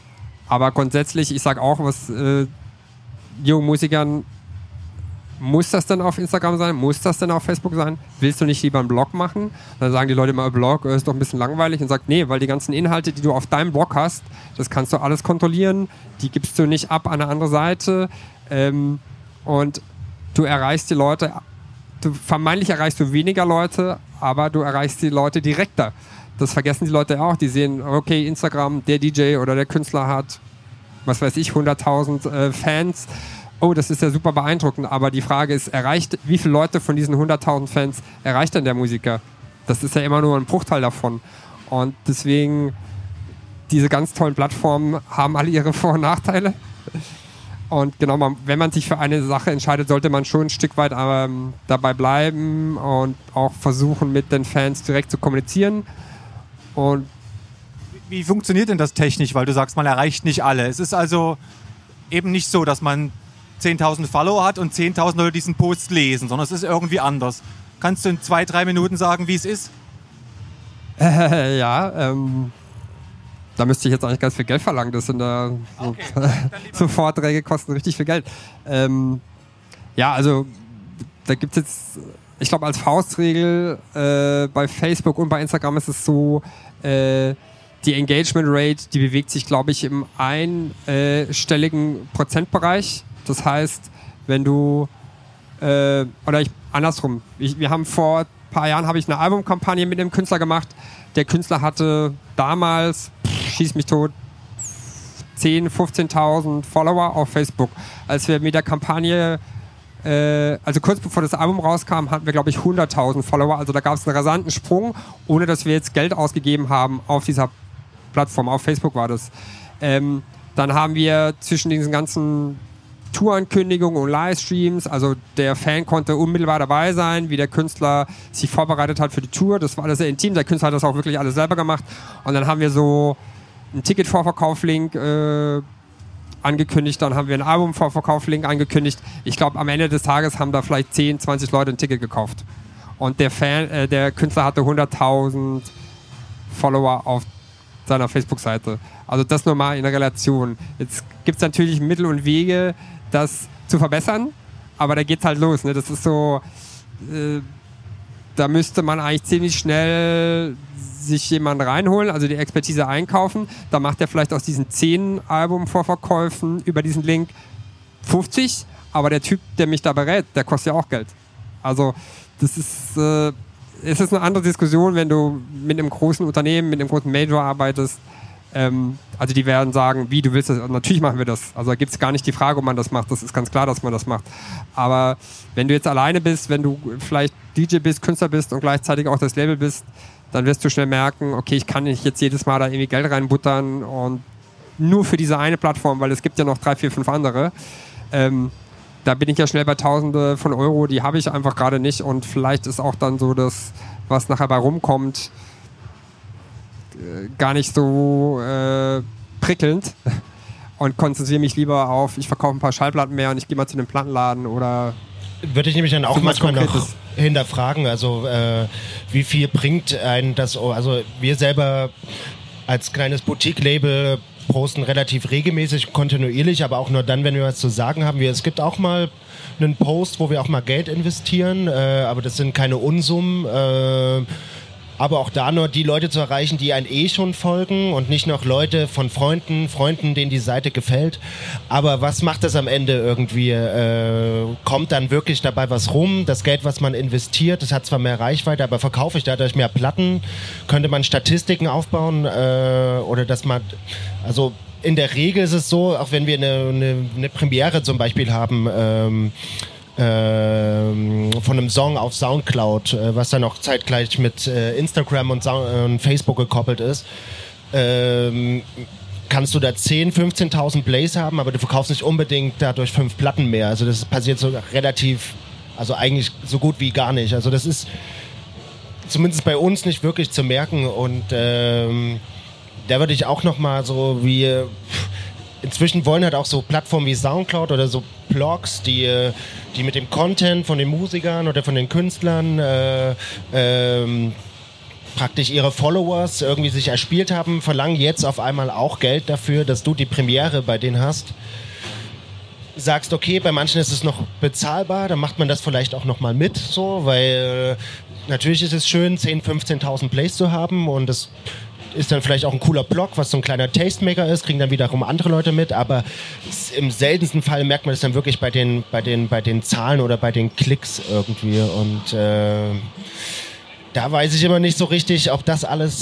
Aber grundsätzlich, ich sage auch, was äh, jungen Musikern, muss das denn auf Instagram sein? Muss das denn auf Facebook sein? Willst du nicht lieber einen Blog machen? Dann sagen die Leute immer, Blog ist doch ein bisschen langweilig und sagt, nee, weil die ganzen Inhalte, die du auf deinem Blog hast, das kannst du alles kontrollieren, die gibst du nicht ab an eine andere Seite ähm, und du erreichst die Leute, du, vermeintlich erreichst du weniger Leute, aber du erreichst die Leute direkter. Das vergessen die Leute auch, die sehen, okay, Instagram, der D J oder der Künstler hat, was weiß ich, hunderttausend äh, Fans. Oh, das ist ja super beeindruckend, aber die Frage ist, erreicht, wie viele Leute von diesen hunderttausend Fans erreicht denn der Musiker? Das ist ja immer nur ein Bruchteil davon. Und deswegen, diese ganz tollen Plattformen haben alle ihre Vor- und Nachteile. Und genau, man, wenn man sich für eine Sache entscheidet, sollte man schon ein Stück weit ähm, dabei bleiben und auch versuchen, mit den Fans direkt zu kommunizieren. Und wie funktioniert denn das technisch? Weil du sagst, man erreicht nicht alle. Es ist also eben nicht so, dass man zehntausend Follower hat und zehntausend Leute diesen Post lesen, sondern es ist irgendwie anders. Kannst du in zwei, drei Minuten sagen, wie es ist? Äh, ja, ähm, da müsste ich jetzt eigentlich ganz viel Geld verlangen. Das sind da Okay, so, so Vorträge kosten richtig viel Geld. Ähm, ja, also da gibt es jetzt, ich glaube als Faustregel äh, bei Facebook und bei Instagram ist es so, äh, die Engagement Rate, die bewegt sich, glaube ich, im einstelligen Prozentbereich. Das heißt, wenn du, äh, oder ich, andersrum, ich, wir haben vor ein paar Jahren habe ich eine Albumkampagne mit dem Künstler gemacht. Der Künstler hatte damals, pff, schieß mich tot, zehntausend, fünfzehntausend Follower auf Facebook. Als wir mit der Kampagne, äh, also kurz bevor das Album rauskam, hatten wir, glaube ich, hunderttausend Follower. Also da gab es einen rasanten Sprung, ohne dass wir jetzt Geld ausgegeben haben auf dieser Plattform. Auf Facebook war das. Ähm, dann haben wir zwischen diesen ganzen Tourankündigungen und Livestreams, also der Fan konnte unmittelbar dabei sein, wie der Künstler sich vorbereitet hat für die Tour. Das war alles sehr intim. Der Künstler hat das auch wirklich alles selber gemacht. Und dann haben wir so einen Ticket-Vorverkauf-Link äh, angekündigt, dann haben wir einen Album-Vorverkauf-Link angekündigt. Ich glaube, am Ende des Tages haben da vielleicht zehn, zwanzig Leute ein Ticket gekauft. Und der Fan, äh, der Künstler hatte hunderttausend Follower auf seiner Facebook-Seite. Also das nur mal in der Relation. Jetzt gibt es natürlich Mittel und Wege, das zu verbessern, aber da geht's halt los. Ne? Das ist so, äh, da müsste man eigentlich ziemlich schnell sich jemanden reinholen, also die Expertise einkaufen. Da macht er vielleicht aus diesen zehn Album-Vorverkäufen über diesen Link fünfzig, aber der Typ, der mich da berät, der kostet ja auch Geld. Also das ist, äh, es ist eine andere Diskussion, wenn du mit einem großen Unternehmen, mit einem großen Major arbeitest. Ähm, also die werden sagen, wie, du willst das, und natürlich machen wir das. Also da gibt es gar nicht die Frage, ob man das macht. Das ist ganz klar, dass man das macht. Aber wenn du jetzt alleine bist, wenn du vielleicht D J bist, Künstler bist und gleichzeitig auch das Label bist, dann wirst du schnell merken, okay, ich kann nicht jetzt jedes Mal da irgendwie Geld reinbuttern und nur für diese eine Plattform, weil es gibt ja noch drei, vier, fünf andere. Ähm, da bin ich ja schnell bei Tausende von Euro, die habe ich einfach gerade nicht und vielleicht ist auch dann so das, was nachher bei rumkommt, gar nicht so äh, prickelnd und konzentriere mich lieber auf, ich verkaufe ein paar Schallplatten mehr und ich gehe mal zu einem Plattenladen oder... Würde ich nämlich dann auch so manchmal noch Konkretes hinterfragen, also äh, wie viel bringt einen das, also wir selber als kleines Boutique-Label posten relativ regelmäßig, kontinuierlich, aber auch nur dann, wenn wir was zu sagen haben. Wir, es gibt auch mal einen Post, wo wir auch mal Geld investieren, äh, aber das sind keine Unsummen, äh, aber auch da nur die Leute zu erreichen, die einen eh schon folgen und nicht noch Leute von Freunden, Freunden, denen die Seite gefällt. Aber was macht das am Ende irgendwie? Äh, kommt dann wirklich dabei was rum? Das Geld, was man investiert, das hat zwar mehr Reichweite, aber verkaufe ich dadurch mehr Platten? Könnte man Statistiken aufbauen? Äh, oder dass man, also in der Regel ist es so, auch wenn wir eine, eine, eine Premiere zum Beispiel haben, ähm, Ähm, von einem Song auf Soundcloud, äh, was dann auch zeitgleich mit äh, Instagram und, Sound- äh, und Facebook gekoppelt ist, ähm, kannst du da zehntausend, fünfzehntausend Plays haben, aber du verkaufst nicht unbedingt dadurch fünf Platten mehr. Also das passiert so relativ, also eigentlich so gut wie gar nicht. Also das ist zumindest bei uns nicht wirklich zu merken und ähm, da würde ich auch nochmal so wie... Inzwischen wollen halt auch so Plattformen wie Soundcloud oder so Blogs, die, die mit dem Content von den Musikern oder von den Künstlern äh, ähm, praktisch ihre Followers irgendwie sich erspielt haben, verlangen jetzt auf einmal auch Geld dafür, dass du die Premiere bei denen hast. Sagst, okay, bei manchen ist es noch bezahlbar, dann macht man das vielleicht auch nochmal mit, so, weil äh, natürlich ist es schön, zehntausend, fünfzehntausend Plays zu haben und das ist dann vielleicht auch ein cooler Blog, was so ein kleiner Tastemaker ist, kriegen dann wiederum andere Leute mit, aber im seltensten Fall merkt man das dann wirklich bei den, bei den, bei den Zahlen oder bei den Klicks irgendwie und äh, da weiß ich immer nicht so richtig, ob das alles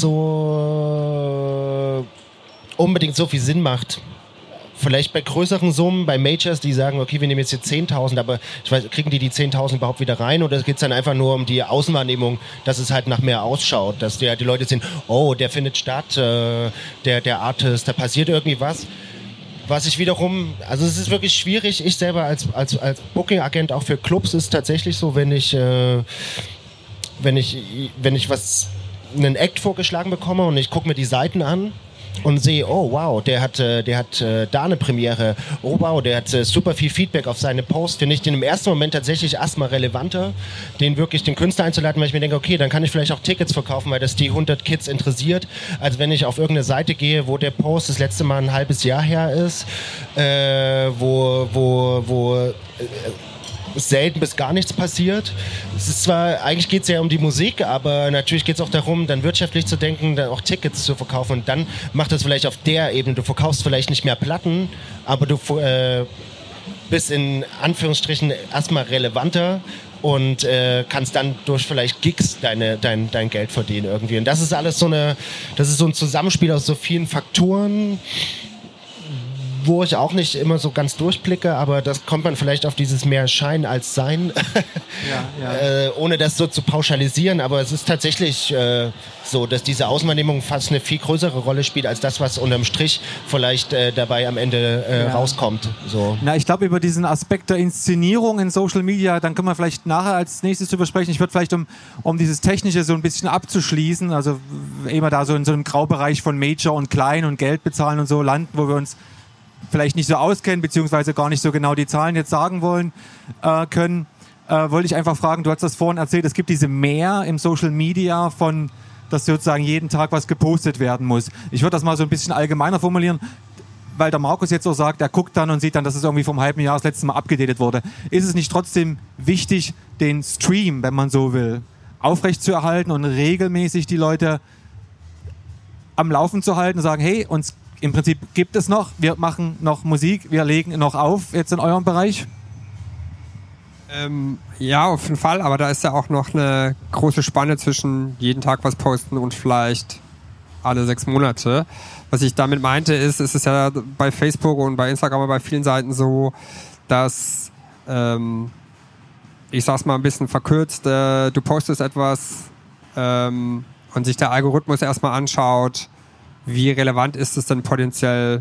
so unbedingt so viel Sinn macht. Vielleicht bei größeren Summen, bei Majors, die sagen, okay, wir nehmen jetzt hier zehntausend, aber ich weiß, kriegen die die zehntausend überhaupt wieder rein oder geht es dann einfach nur um die Außenwahrnehmung, dass es halt nach mehr ausschaut, dass die, die Leute sehen, oh, der findet statt, äh, der, der Artist, da passiert irgendwie was. Was ich wiederum, also es ist wirklich schwierig, ich selber als, als, als Booking-Agent auch für Clubs ist tatsächlich so, wenn ich, äh, wenn ich, wenn ich was, einen Act vorgeschlagen bekomme und ich gucke mir die Seiten an, und sehe, oh wow, der hat, der hat äh, da eine Premiere, oh wow, der hat äh, super viel Feedback auf seine Posts, finde ich den im ersten Moment tatsächlich erstmal relevanter, den wirklich den Künstler einzuladen, weil ich mir denke, okay, dann kann ich vielleicht auch Tickets verkaufen, weil das die hundert Kids interessiert, als wenn ich auf irgendeine Seite gehe, wo der Post das letzte Mal ein halbes Jahr her ist, äh, wo, wo, wo äh, selten bis gar nichts passiert. Es ist zwar, eigentlich geht es ja um die Musik, aber natürlich geht es auch darum, dann wirtschaftlich zu denken, dann auch Tickets zu verkaufen und dann macht das vielleicht auf der Ebene. Du verkaufst vielleicht nicht mehr Platten, aber du äh, bist in Anführungsstrichen erstmal relevanter und äh, kannst dann durch vielleicht Gigs deine, dein, dein Geld verdienen irgendwie. Und das ist alles so eine, das ist so ein Zusammenspiel aus so vielen Faktoren, wo ich auch nicht immer so ganz durchblicke, aber das kommt man vielleicht auf dieses mehr Schein als Sein, ja, ja. äh, ohne das so zu pauschalisieren, aber es ist tatsächlich äh, so, dass diese Außenwahrnehmung fast eine viel größere Rolle spielt, als das, was unterm Strich vielleicht äh, dabei am Ende äh, ja. rauskommt. So. Na, ich glaube, über diesen Aspekt der Inszenierung in Social Media, dann können wir vielleicht nachher als nächstes drüber sprechen. Ich würde vielleicht, um, um dieses Technische so ein bisschen abzuschließen, also immer da so in so einem Graubereich von Major und Klein und Geld bezahlen und so landen, wo wir uns vielleicht nicht so auskennen, beziehungsweise gar nicht so genau die Zahlen jetzt sagen wollen äh, können, äh, wollte ich einfach fragen, du hast das vorhin erzählt, es gibt diese Mehr im Social Media von, dass sozusagen jeden Tag was gepostet werden muss. Ich würde das mal so ein bisschen allgemeiner formulieren, weil der Markus jetzt auch sagt, er guckt dann und sieht dann, dass es irgendwie vom halben Jahr das letzte Mal abgedatet wurde. Ist es nicht trotzdem wichtig, den Stream, wenn man so will, aufrechtzuerhalten und regelmäßig die Leute am Laufen zu halten und sagen, hey, uns im Prinzip gibt es noch, wir machen noch Musik, wir legen noch auf jetzt in eurem Bereich? Ähm, ja, auf jeden Fall, aber da ist ja auch noch eine große Spanne zwischen jeden Tag was posten und vielleicht alle sechs Monate. Was ich damit meinte ist, es ist ja bei Facebook und bei Instagram und bei vielen Seiten so, dass, ähm, ich sag's mal ein bisschen verkürzt, äh, du postest etwas ähm, und sich der Algorithmus erstmal anschaut, wie relevant ist es denn potenziell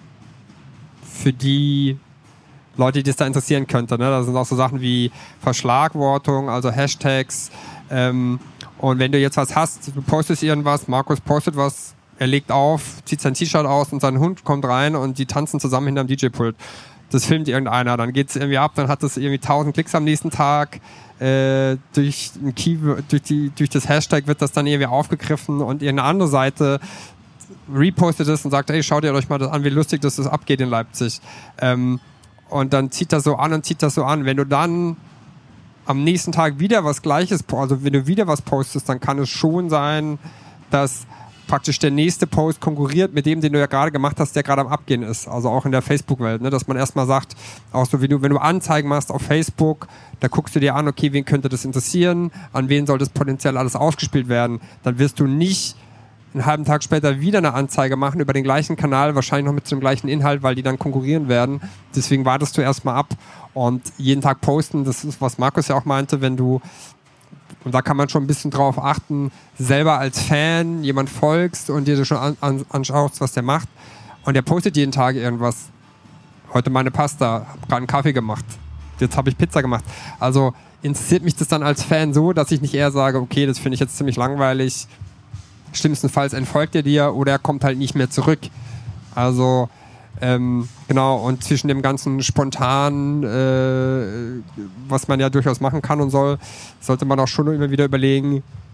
für die Leute, die es da interessieren könnte. Ne? Da sind auch so Sachen wie Verschlagwortung, also Hashtags. Ähm, und wenn du jetzt was hast, du postest irgendwas, Markus postet was, er legt auf, zieht sein T-Shirt aus und sein Hund kommt rein und die tanzen zusammen hinterm D J-Pult. Das filmt irgendeiner, dann geht es irgendwie ab, dann hat das irgendwie tausend Klicks am nächsten Tag. Äh, durch, ein Keyword, durch, die, durch das Hashtag wird das dann irgendwie aufgegriffen und irgendeine andere Seite repostet es und sagt, ey, schaut ihr euch mal das an, wie lustig das, das abgeht in Leipzig. Ähm, und dann zieht das so an und zieht das so an. Wenn du dann am nächsten Tag wieder was Gleiches, also wenn du wieder was postest, dann kann es schon sein, dass praktisch der nächste Post konkurriert mit dem, den du ja gerade gemacht hast, der gerade am Abgehen ist. Also auch in der Facebook-Welt, ne? Dass man erstmal sagt, auch so wie du, wenn du Anzeigen machst auf Facebook, da guckst du dir an, okay, wen könnte das interessieren, an wen soll das potenziell alles ausgespielt werden. Dann wirst du nicht einen halben Tag später wieder eine Anzeige machen über den gleichen Kanal, wahrscheinlich noch mit dem gleichen Inhalt, weil die dann konkurrieren werden. Deswegen wartest du erstmal ab und jeden Tag posten, das ist, was Markus ja auch meinte, wenn du, und da kann man schon ein bisschen drauf achten, selber als Fan jemand folgst und dir schon an, an, anschaust, was der macht und der postet jeden Tag irgendwas. Heute meine Pasta, hab gerade einen Kaffee gemacht, jetzt habe ich Pizza gemacht. Also interessiert mich das dann als Fan so, dass ich nicht eher sage, okay, das finde ich jetzt ziemlich langweilig, schlimmstenfalls entfolgt er dir oder er kommt halt nicht mehr zurück. Also, ähm, genau, und zwischen dem ganzen spontan, äh, was man ja durchaus machen kann und soll, sollte man auch schon immer wieder überlegen,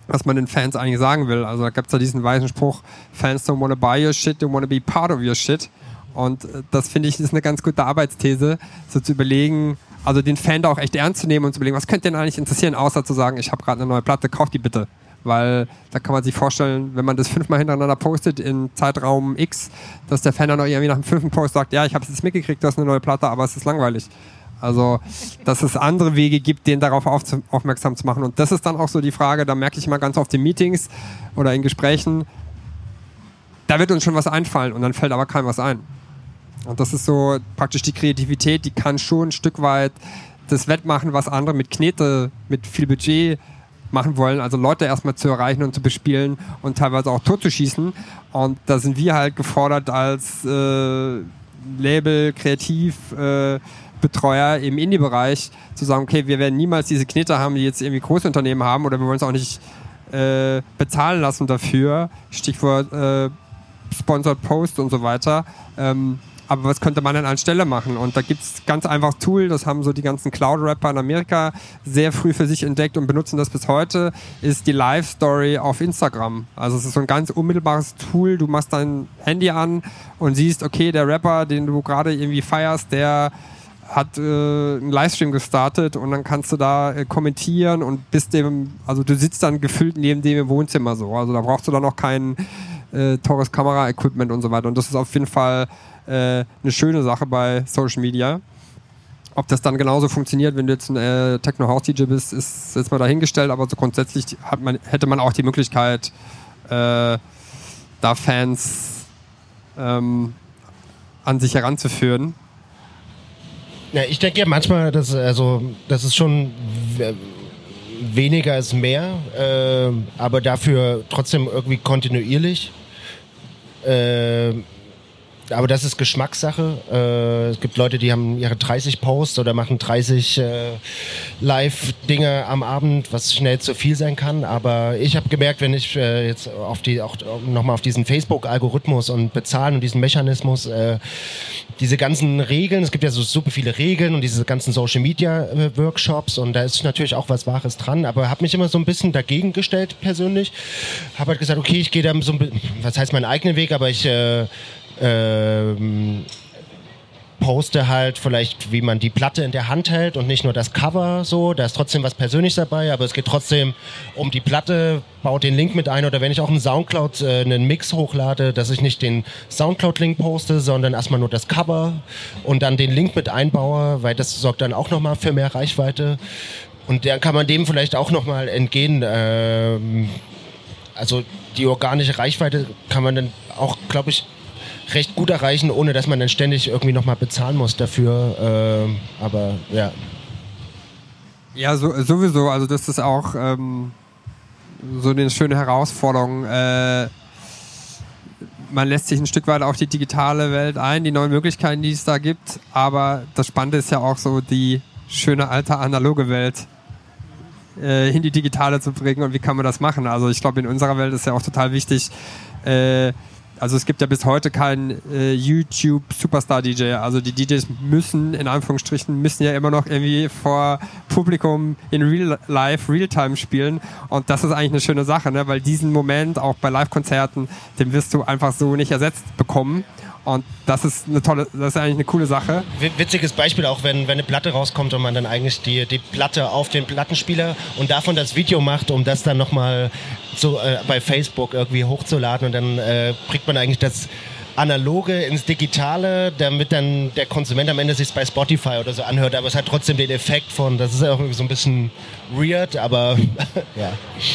was man den Fans eigentlich sagen will. Also da gibt es ja diesen weisen Spruch, Fans don't wanna buy your shit, they wanna be part of your shit. Und äh, das finde ich ist eine ganz gute Arbeitsthese, so zu überlegen, also den Fan da auch echt ernst zu nehmen und zu überlegen, was könnte den eigentlich interessieren, außer zu sagen, ich habe gerade eine neue Platte, kauf die bitte. Weil da kann man sich vorstellen, wenn man das fünfmal hintereinander postet in Zeitraum X, dass der Fan dann auch irgendwie nach dem fünften Post sagt, ja, ich habe es jetzt mitgekriegt, du hast eine neue Platte, aber es ist langweilig. Also, dass es andere Wege gibt, den darauf auf- aufmerksam zu machen. Und das ist dann auch so die Frage, da merke ich mal ganz oft in Meetings oder in Gesprächen, da wird uns schon was einfallen und dann fällt aber keinem was ein. Und das ist so praktisch die Kreativität, die kann schon ein Stück weit das wettmachen, was andere mit Knete, mit viel Budget machen wollen, also Leute erstmal zu erreichen und zu bespielen und teilweise auch totzuschießen. Und da sind wir halt gefordert als äh, Label, Kreativ, äh, Betreuer im Indie-Bereich zu sagen, okay, wir werden niemals diese Knete haben, die jetzt irgendwie große Unternehmen haben oder wir wollen es auch nicht äh, bezahlen lassen dafür. Stichwort äh, Sponsored Post und so weiter. Ähm, aber was könnte man denn anstelle machen? Und da gibt es ganz einfaches Tool, das haben so die ganzen Cloud-Rapper in Amerika sehr früh für sich entdeckt und benutzen das bis heute, ist die Live-Story auf Instagram. Also es ist so ein ganz unmittelbares Tool, du machst dein Handy an und siehst, okay, der Rapper, den du gerade irgendwie feierst, der hat äh, einen Livestream gestartet und dann kannst du da äh, kommentieren und bist dem, also du sitzt dann gefühlt neben dem im Wohnzimmer so. Also da brauchst du dann noch kein äh, teures Kamera-Equipment und so weiter. Und das ist auf jeden Fall äh, eine schöne Sache bei Social Media. Ob das dann genauso funktioniert, wenn du jetzt ein äh, Techno-House-D J bist, ist jetzt mal dahingestellt, aber so grundsätzlich hat man, hätte man auch die Möglichkeit, äh, da Fans ähm, an sich heranzuführen. Ja, ich denke ja manchmal, dass, also, das ist schon w- weniger ist mehr, äh, aber dafür trotzdem irgendwie kontinuierlich. Äh, aber das ist Geschmackssache. Äh, es gibt Leute, die haben ihre dreißig Posts oder machen dreißig äh, Live-Dinge am Abend, was schnell zu viel sein kann. Aber ich habe gemerkt, wenn ich äh, jetzt auf die, auch nochmal auf diesen Facebook-Algorithmus und Bezahlen und diesen Mechanismus, äh, diese ganzen Regeln, es gibt ja so super viele Regeln und diese ganzen Social-Media-Workshops und da ist natürlich auch was Wahres dran, aber habe mich immer so ein bisschen dagegen gestellt persönlich. Habe halt gesagt, okay, ich gehe da so ein bisschen, was heißt meinen eigenen Weg, aber ich äh, ähm, poste halt vielleicht, wie man die Platte in der Hand hält und nicht nur das Cover so, da ist trotzdem was Persönliches dabei, aber es geht trotzdem um die Platte, baut den Link mit ein oder wenn ich auch einen Soundcloud äh, einen Mix hochlade, dass ich nicht den Soundcloud-Link poste, sondern erstmal nur das Cover und dann den Link mit einbaue, weil das sorgt dann auch nochmal für mehr Reichweite und dann kann man dem vielleicht auch nochmal entgehen, ähm, also die organische Reichweite kann man dann auch, glaube ich, recht gut erreichen, ohne dass man dann ständig irgendwie nochmal bezahlen muss dafür. Ähm, aber ja. Ja, so, sowieso. Also das ist auch ähm, so eine schöne Herausforderung. Äh, man lässt sich ein Stück weit auf die digitale Welt ein, die neuen Möglichkeiten, die es da gibt. Aber das Spannende ist ja auch so, die schöne alte analoge Welt äh, in die digitale zu bringen. Und wie kann man das machen? Also ich glaube, in unserer Welt ist ja auch total wichtig, äh, also es gibt ja bis heute keinen äh, YouTube-Superstar-D J. Also die D Js müssen, in Anführungsstrichen, müssen ja immer noch irgendwie vor Publikum in Real Life, Realtime spielen. Und das ist eigentlich eine schöne Sache, ne? Weil diesen Moment auch bei Live-Konzerten, den wirst du einfach so nicht ersetzt bekommen. Und das ist eine tolle, das ist eigentlich eine coole Sache. Witziges Beispiel auch, wenn, wenn eine Platte rauskommt und man dann eigentlich die, die Platte auf den Plattenspieler und davon das Video macht, um das dann nochmal so äh, bei Facebook irgendwie hochzuladen und dann äh, bringt man eigentlich das Analoge ins Digitale, damit dann der Konsument am Ende sich bei Spotify oder so anhört, aber es hat trotzdem den Effekt von, das ist ja auch irgendwie so ein bisschen weird, aber ja.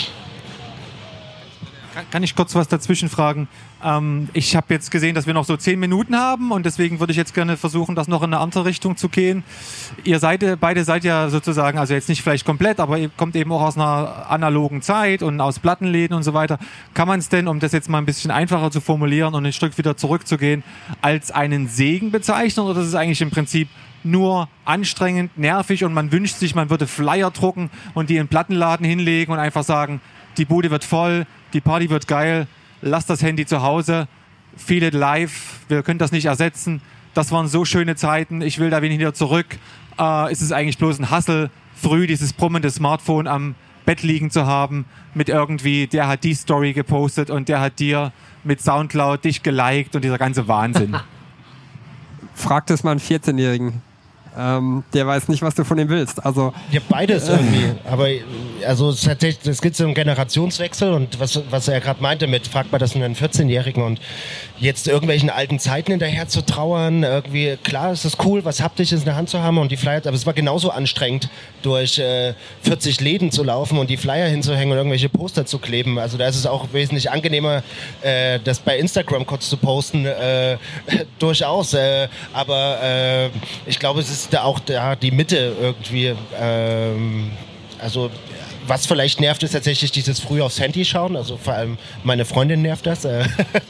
Kann ich kurz was dazwischen fragen? Ähm, ich habe jetzt gesehen, dass wir noch so zehn Minuten haben und deswegen würde ich jetzt gerne versuchen, das noch in eine andere Richtung zu gehen. Ihr seid, beide seid ja sozusagen, also jetzt nicht vielleicht komplett, aber ihr kommt eben auch aus einer analogen Zeit und aus Plattenläden und so weiter. Kann man es denn, um das jetzt mal ein bisschen einfacher zu formulieren und ein Stück wieder zurückzugehen, als einen Segen bezeichnen oder ist es eigentlich im Prinzip nur anstrengend, nervig und man wünscht sich, man würde Flyer drucken und die in den Plattenladen hinlegen und einfach sagen, die Bude wird voll, die Party wird geil, lass das Handy zu Hause, feel it live, wir können das nicht ersetzen, das waren so schöne Zeiten, ich will da wenig wieder zurück. Äh, ist es eigentlich bloß ein Hustle, früh dieses brummende Smartphone am Bett liegen zu haben mit irgendwie, der hat die Story gepostet und der hat dir mit Soundcloud dich geliked und dieser ganze Wahnsinn. Fragt es mal einen vierzehnjährigen. Ähm, der weiß nicht, was du von ihm willst. Also, ja, beides irgendwie. Aber also es, tatsächlich, es gibt so einen Generationswechsel und was, was er gerade meinte mit, fragt man das einen vierzehnjährigen und jetzt irgendwelchen alten Zeiten hinterher zu trauern, irgendwie, klar, es ist cool, was Haptisches in der Hand zu haben und die Flyer, aber es war genauso anstrengend, durch äh, vierzig Läden zu laufen und die Flyer hinzuhängen und irgendwelche Poster zu kleben. Also da ist es auch wesentlich angenehmer, äh, das bei Instagram kurz zu posten, äh, durchaus. Äh, aber äh, ich glaube, es ist da auch da die Mitte irgendwie, ähm, also was vielleicht nervt, ist tatsächlich dieses früh aufs Handy schauen. Also vor allem meine Freundin nervt das. äh,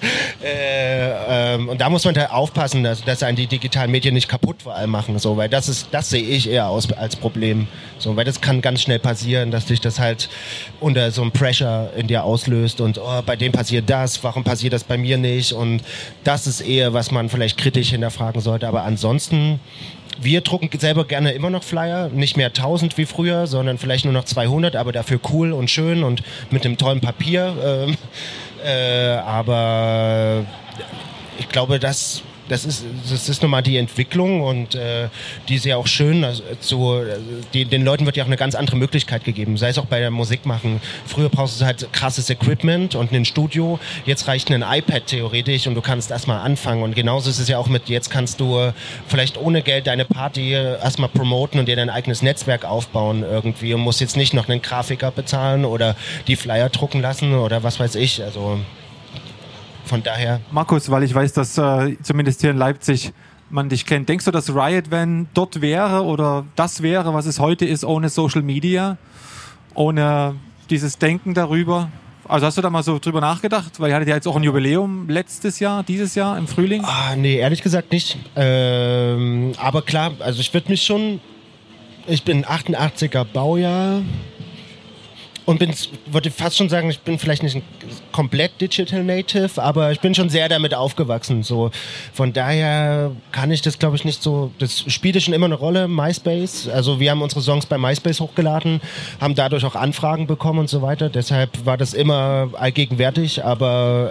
ähm, und da muss man da aufpassen, dass, dass einen die digitalen Medien nicht kaputt vor allem machen. So, weil das ist, das sehe ich eher aus, als Problem. So, weil das kann ganz schnell passieren, dass dich das halt unter so einem Pressure in dir auslöst und oh, bei dem passiert das, warum passiert das bei mir nicht? Und das ist eher, was man vielleicht kritisch hinterfragen sollte. Aber ansonsten, wir drucken selber gerne immer noch Flyer, nicht mehr tausend wie früher, sondern vielleicht nur noch zweihundert, aber dafür cool und schön und mit einem tollen Papier. Ähm, äh, aber ich glaube, das, das ist, das ist nun mal die Entwicklung und äh, die ist ja auch schön. Also, so, die, den Leuten wird ja auch eine ganz andere Möglichkeit gegeben, sei es auch bei der Musik machen. Früher brauchst du halt krasses Equipment und ein Studio. Jetzt reicht ein iPad theoretisch und du kannst erstmal anfangen. Und genauso ist es ja auch mit, jetzt kannst du vielleicht ohne Geld deine Party erstmal promoten und dir dein eigenes Netzwerk aufbauen irgendwie und musst jetzt nicht noch einen Grafiker bezahlen oder die Flyer drucken lassen oder was weiß ich. Also von daher. Markus, weil ich weiß, dass äh, zumindest hier in Leipzig man dich kennt. Denkst du, dass Riot Van dort wäre oder das wäre, was es heute ist, ohne Social Media, ohne dieses Denken darüber? Also hast du da mal so drüber nachgedacht? Weil ihr hattet ja jetzt auch ein Jubiläum letztes Jahr, dieses Jahr im Frühling. Ah, nee, ehrlich gesagt nicht. Ähm, aber klar, also ich würde mich schon, ich bin achtundachtziger Baujahr und bin, würde fast schon sagen, ich bin vielleicht nicht ein komplett Digital Native, aber ich bin schon sehr damit aufgewachsen. So. Von daher kann ich das, glaube ich, nicht so, das spielte schon immer eine Rolle, MySpace. Also wir haben unsere Songs bei MySpace hochgeladen, haben dadurch auch Anfragen bekommen und so weiter. Deshalb war das immer allgegenwärtig, aber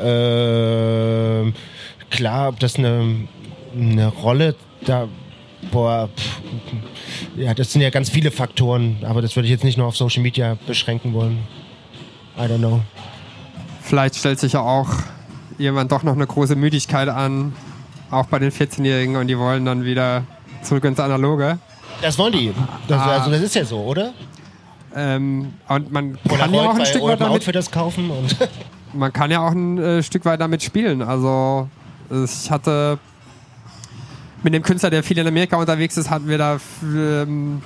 äh, klar, ob das eine, eine Rolle da, boah, pff, ja, das sind ja ganz viele Faktoren, aber das würde ich jetzt nicht nur auf Social Media beschränken wollen. I don't know. vielleicht stellt sich ja auch jemand doch noch eine große Müdigkeit an, auch bei den vierzehnjährigen, und die wollen dann wieder zurück ins Analoge. Das wollen die. Das, Ah. also das ist ja so, oder? Ähm, und man kann Polaroid ja auch ein bei Stück weit Urban damit, Outfitters kaufen und man kann ja auch ein äh, Stück weit damit spielen. Also ich hatte mit dem Künstler, der viel in Amerika unterwegs ist, hatten wir da ähm,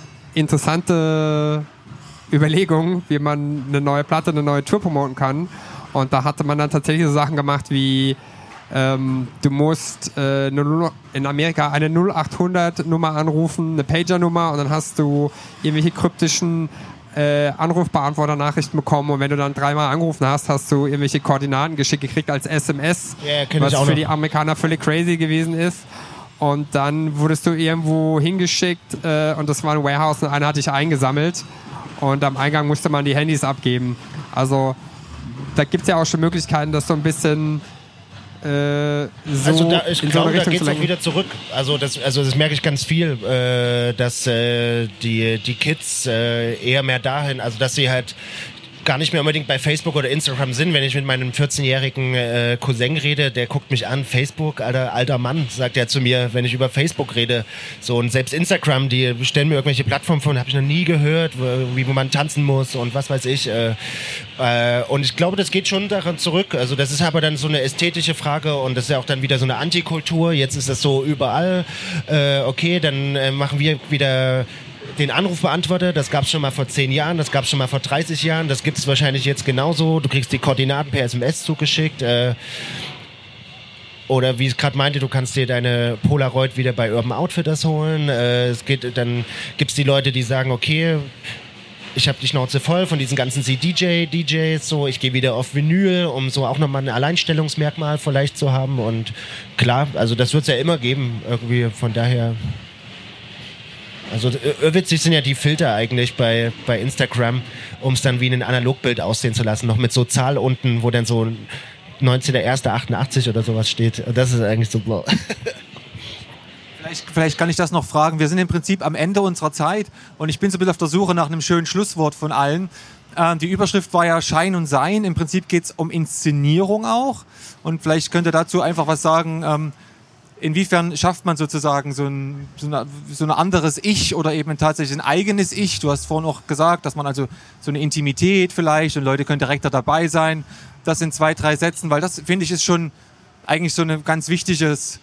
interessante Überlegungen, wie man eine neue Platte, eine neue Tour promoten kann. Und da hatte man dann tatsächlich so Sachen gemacht wie ähm, du musst äh, eine, in Amerika eine null acht hundert Nummer anrufen, eine Pager-Nummer, und dann hast du irgendwelche kryptischen äh, Anrufbeantworter-Nachrichten bekommen, und wenn du dann dreimal angerufen hast, hast du irgendwelche Koordinaten geschickt gekriegt als S M S, Ja, kenn ich was auch für noch. die Amerikaner völlig crazy gewesen ist. Und dann wurdest du irgendwo hingeschickt äh, und das war ein Warehouse und einer hat dich eingesammelt und am Eingang musste man die Handys abgeben. Also da gibt es ja auch schon Möglichkeiten, das so ein bisschen äh, so also da, ich in so glaube, eine da Richtung geht zu es auch lenken. wieder zurück. Also das, also das merke ich ganz viel, äh, dass äh, die, die Kids äh, eher mehr dahin, also dass sie halt gar nicht mehr unbedingt bei Facebook oder Instagram sind. Wenn ich mit meinem vierzehnjährigen äh, Cousin rede, der guckt mich an, Facebook, alter, alter Mann, sagt er zu mir, wenn ich über Facebook rede. So, und selbst Instagram, die stellen mir irgendwelche Plattformen vor, habe ich noch nie gehört, wo, wie man tanzen muss und was weiß ich. Äh, äh, und ich glaube, das geht schon daran zurück. Also das ist aber dann so eine ästhetische Frage und das ist ja auch dann wieder so eine Antikultur. Jetzt ist das so überall. Äh, okay, dann äh, machen wir wieder den Anrufbeantworter, das gab es schon mal vor zehn Jahren, das gab es schon mal vor dreißig Jahren, das gibt es wahrscheinlich jetzt genauso. Du kriegst die Koordinaten per S M S zugeschickt. Äh, oder wie ich gerade meinte, du kannst dir deine Polaroid wieder bei Urban Outfitters holen. Äh, es geht, dann gibt es die Leute, die sagen, okay, ich habe die Schnauze voll von diesen ganzen C D J, D Js, so, ich gehe wieder auf Vinyl, um so auch nochmal ein Alleinstellungsmerkmal vielleicht zu haben. Und klar, also das wird es ja immer geben, irgendwie, von daher. Also witzig sind ja die Filter eigentlich bei, bei Instagram, um es dann wie ein Analogbild aussehen zu lassen, noch mit so Zahl unten, wo dann so neunzehnter erster achtundachtzig oder sowas steht. Das ist eigentlich so blau. Vielleicht, vielleicht kann ich das noch fragen. Wir sind im Prinzip am Ende unserer Zeit und ich bin so ein bisschen auf der Suche nach einem schönen Schlusswort von allen. Ähm, die Überschrift war ja Schein und Sein. Im Prinzip geht es um Inszenierung auch. Und vielleicht könnt ihr dazu einfach was sagen. Ähm, inwiefern schafft man sozusagen so ein, so, eine, so ein anderes Ich oder eben tatsächlich ein eigenes Ich? Du hast vorhin auch gesagt, dass man also so eine Intimität vielleicht und Leute können direkt da dabei sein. Das in zwei, drei Sätzen, weil das, finde ich, ist schon eigentlich so ein ganz wichtiges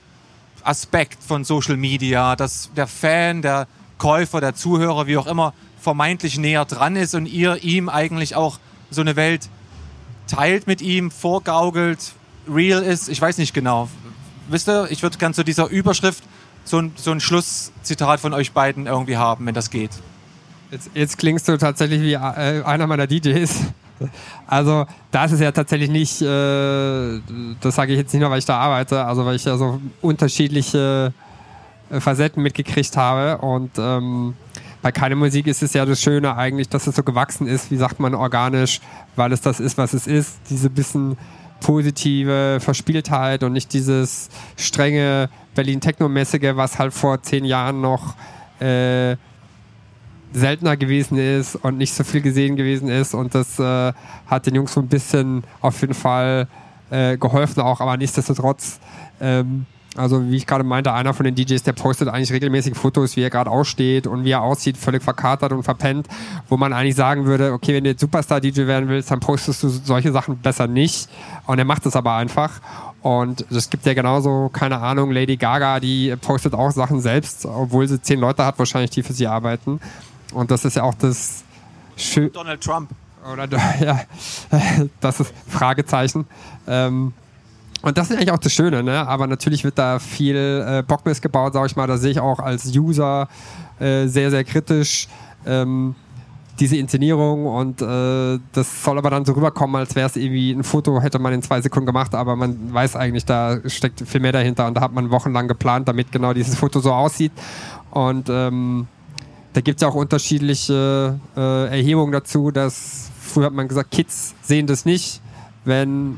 Aspekt von Social Media, dass der Fan, der Käufer, der Zuhörer, wie auch immer, vermeintlich näher dran ist und ihr ihm eigentlich auch so eine Welt teilt mit ihm, vorgaukelt, real ist. Ich weiß nicht genau. Wisst ihr, ich würde gerne zu dieser Überschrift so ein, so ein Schlusszitat von euch beiden irgendwie haben, wenn das geht. Jetzt, jetzt klingst du tatsächlich wie äh, einer meiner D Js. Also das ist ja tatsächlich nicht, äh, das sage ich jetzt nicht nur, weil ich da arbeite, also weil ich ja so unterschiedliche äh, Facetten mitgekriegt habe und ähm, bei Keine Musik ist es ja das Schöne eigentlich, dass es so gewachsen ist, wie sagt man, organisch, weil es das ist, was es ist, diese bisschen positive Verspieltheit und nicht dieses strenge Berlin-Techno-mäßige, was halt vor zehn Jahren noch äh, seltener gewesen ist und nicht so viel gesehen gewesen ist und das äh, hat den Jungs so ein bisschen auf jeden Fall äh, geholfen auch, aber nichtsdestotrotz ähm, also wie ich gerade meinte, einer von den D Js, der postet eigentlich regelmäßig Fotos, wie er gerade aussteht und wie er aussieht, völlig verkatert und verpennt, wo man eigentlich sagen würde, okay, wenn du jetzt Superstar-D J werden willst, dann postest du solche Sachen besser nicht und er macht es aber einfach und es gibt ja genauso, keine Ahnung, Lady Gaga, die postet auch Sachen selbst, obwohl sie zehn Leute hat wahrscheinlich, die für sie arbeiten und das ist ja auch das Schöne. Donald Trump. Oder, ja, das ist Fragezeichen. Ähm, Und das ist eigentlich auch das Schöne, ne? Aber natürlich wird da viel äh, Bockmist gebaut, sag ich mal. Da sehe ich auch als User äh, sehr, sehr kritisch ähm, diese Inszenierung und äh, das soll aber dann so rüberkommen, als wäre es irgendwie ein Foto, hätte man in zwei Sekunden gemacht, aber man weiß eigentlich, da steckt viel mehr dahinter und da hat man wochenlang geplant, damit genau dieses Foto so aussieht. Und ähm, da gibt es ja auch unterschiedliche äh, Erhebungen dazu, dass früher hat man gesagt, Kids sehen das nicht, wenn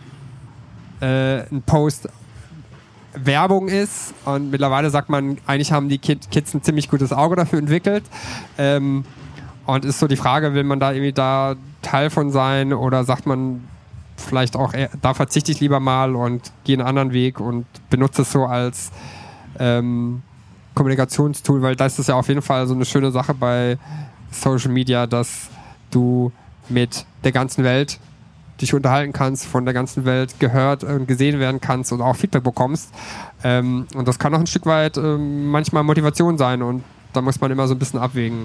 ein Post Werbung ist und mittlerweile sagt man, eigentlich haben die Kids ein ziemlich gutes Auge dafür entwickelt ähm, und ist so die Frage, will man da irgendwie da Teil von sein oder sagt man vielleicht auch, da verzichte ich lieber mal und gehe einen anderen Weg und benutze es so als ähm, Kommunikationstool, weil das ist ja auf jeden Fall so eine schöne Sache bei Social Media, dass du mit der ganzen Welt dich unterhalten kannst, von der ganzen Welt gehört und gesehen werden kannst und auch Feedback bekommst. Ähm, und das kann auch ein Stück weit ähm, manchmal Motivation sein und da muss man immer so ein bisschen abwägen.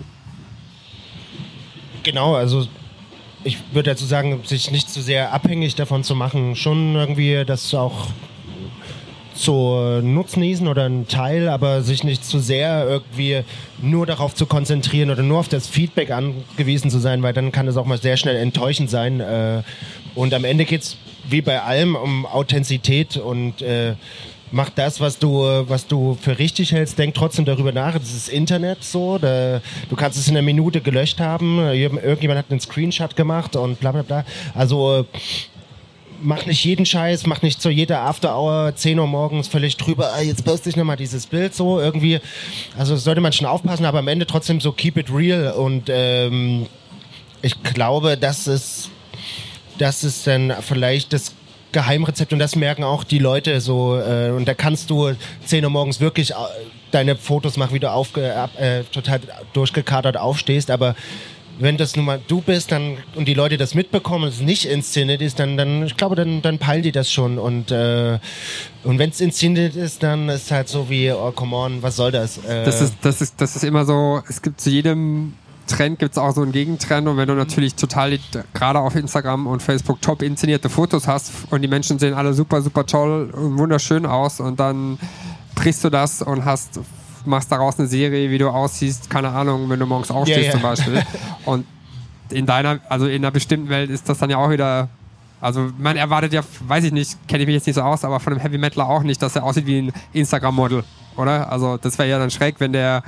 Genau, also ich würde dazu sagen, sich nicht zu sehr abhängig davon zu machen, schon irgendwie das auch zu nutzen oder ein Teil, aber sich nicht zu sehr irgendwie nur darauf zu konzentrieren oder nur auf das Feedback angewiesen zu sein, weil dann kann es auch mal sehr schnell enttäuschend sein. Und am Ende geht es wie bei allem um Authentizität und äh, mach das, was du, was du für richtig hältst, denk trotzdem darüber nach. Das ist Internet so, da, du kannst es in einer Minute gelöscht haben, irgendjemand hat einen Screenshot gemacht und bla bla bla. Also mach nicht jeden Scheiß, mach nicht zu jeder After-Hour zehn Uhr morgens völlig drüber, ah, jetzt poste ich nochmal dieses Bild so irgendwie. Also sollte man schon aufpassen, aber am Ende trotzdem so keep it real und ähm, ich glaube, das ist, das ist dann vielleicht das Geheimrezept und das merken auch die Leute so äh, und da kannst du zehn Uhr morgens wirklich deine Fotos machen, wie du aufge, äh, total durchgekatert aufstehst, aber wenn das nun mal du bist dann und die Leute das mitbekommen und es nicht inszeniert ist, dann, dann ich glaube, dann, dann peilen die das schon. Und, äh, und wenn es inszeniert ist, dann ist es halt so wie, oh, come on, was soll das? Äh das, ist, das, ist, das ist immer so, es gibt zu jedem Trend gibt es auch so einen Gegentrend und wenn du natürlich total, gerade auf Instagram und Facebook, top inszenierte Fotos hast und die Menschen sehen alle super, super toll und wunderschön aus und dann brichst du das und hast machst daraus eine Serie, wie du aussiehst, keine Ahnung, wenn du morgens aufstehst yeah, yeah. zum Beispiel. Und in deiner, also in einer bestimmten Welt ist das dann ja auch wieder, also man erwartet ja, weiß ich nicht, kenne ich mich jetzt nicht so aus, aber von einem Heavy Metaler auch nicht, dass er aussieht wie ein Instagram-Model, oder? Also das wäre ja dann schräg, wenn der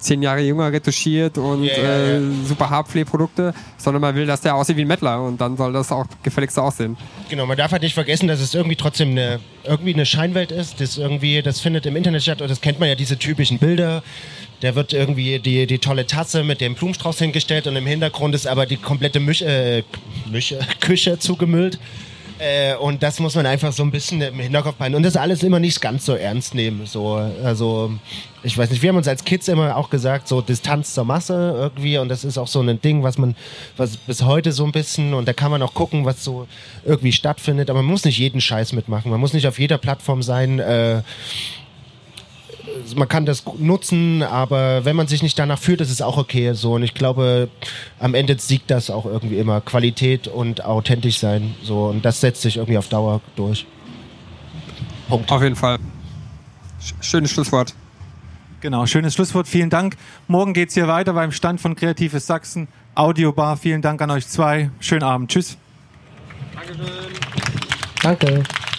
zehn Jahre jünger retuschiert und Yeah, äh, yeah. super Haarpflegeprodukte, sondern man will, dass der aussieht wie ein Mettler und dann soll das auch gefälligst aussehen. Genau, man darf halt nicht vergessen, dass es irgendwie trotzdem eine, irgendwie eine Scheinwelt ist. Das, irgendwie, das findet im Internet statt und das kennt man ja, diese typischen Bilder. Da wird irgendwie die, die tolle Tasse mit dem Blumenstrauß hingestellt und im Hintergrund ist aber die komplette Misch, äh, Misch, Küche zugemüllt. Äh, und das muss man einfach so ein bisschen im Hinterkopf behalten. Und das alles immer nicht ganz so ernst nehmen. So, also, ich weiß nicht, wir haben uns als Kids immer auch gesagt, so Distanz zur Masse irgendwie. Und das ist auch so ein Ding, was man, was bis heute so ein bisschen, und da kann man auch gucken, was so irgendwie stattfindet. Aber man muss nicht jeden Scheiß mitmachen. Man muss nicht auf jeder Plattform sein. Äh, man kann das nutzen, aber wenn man sich nicht danach fühlt, ist es auch okay. So. Und ich glaube, am Ende siegt das auch irgendwie immer. Qualität und authentisch sein. So. Und das setzt sich irgendwie auf Dauer durch. Punkt. Auf jeden Fall. Schönes Schlusswort. Genau, schönes Schlusswort. Vielen Dank. Morgen geht es hier weiter beim Stand von Kreatives Sachsen. Audiobar. Vielen Dank an euch zwei. Schönen Abend. Tschüss. Dankeschön. Danke.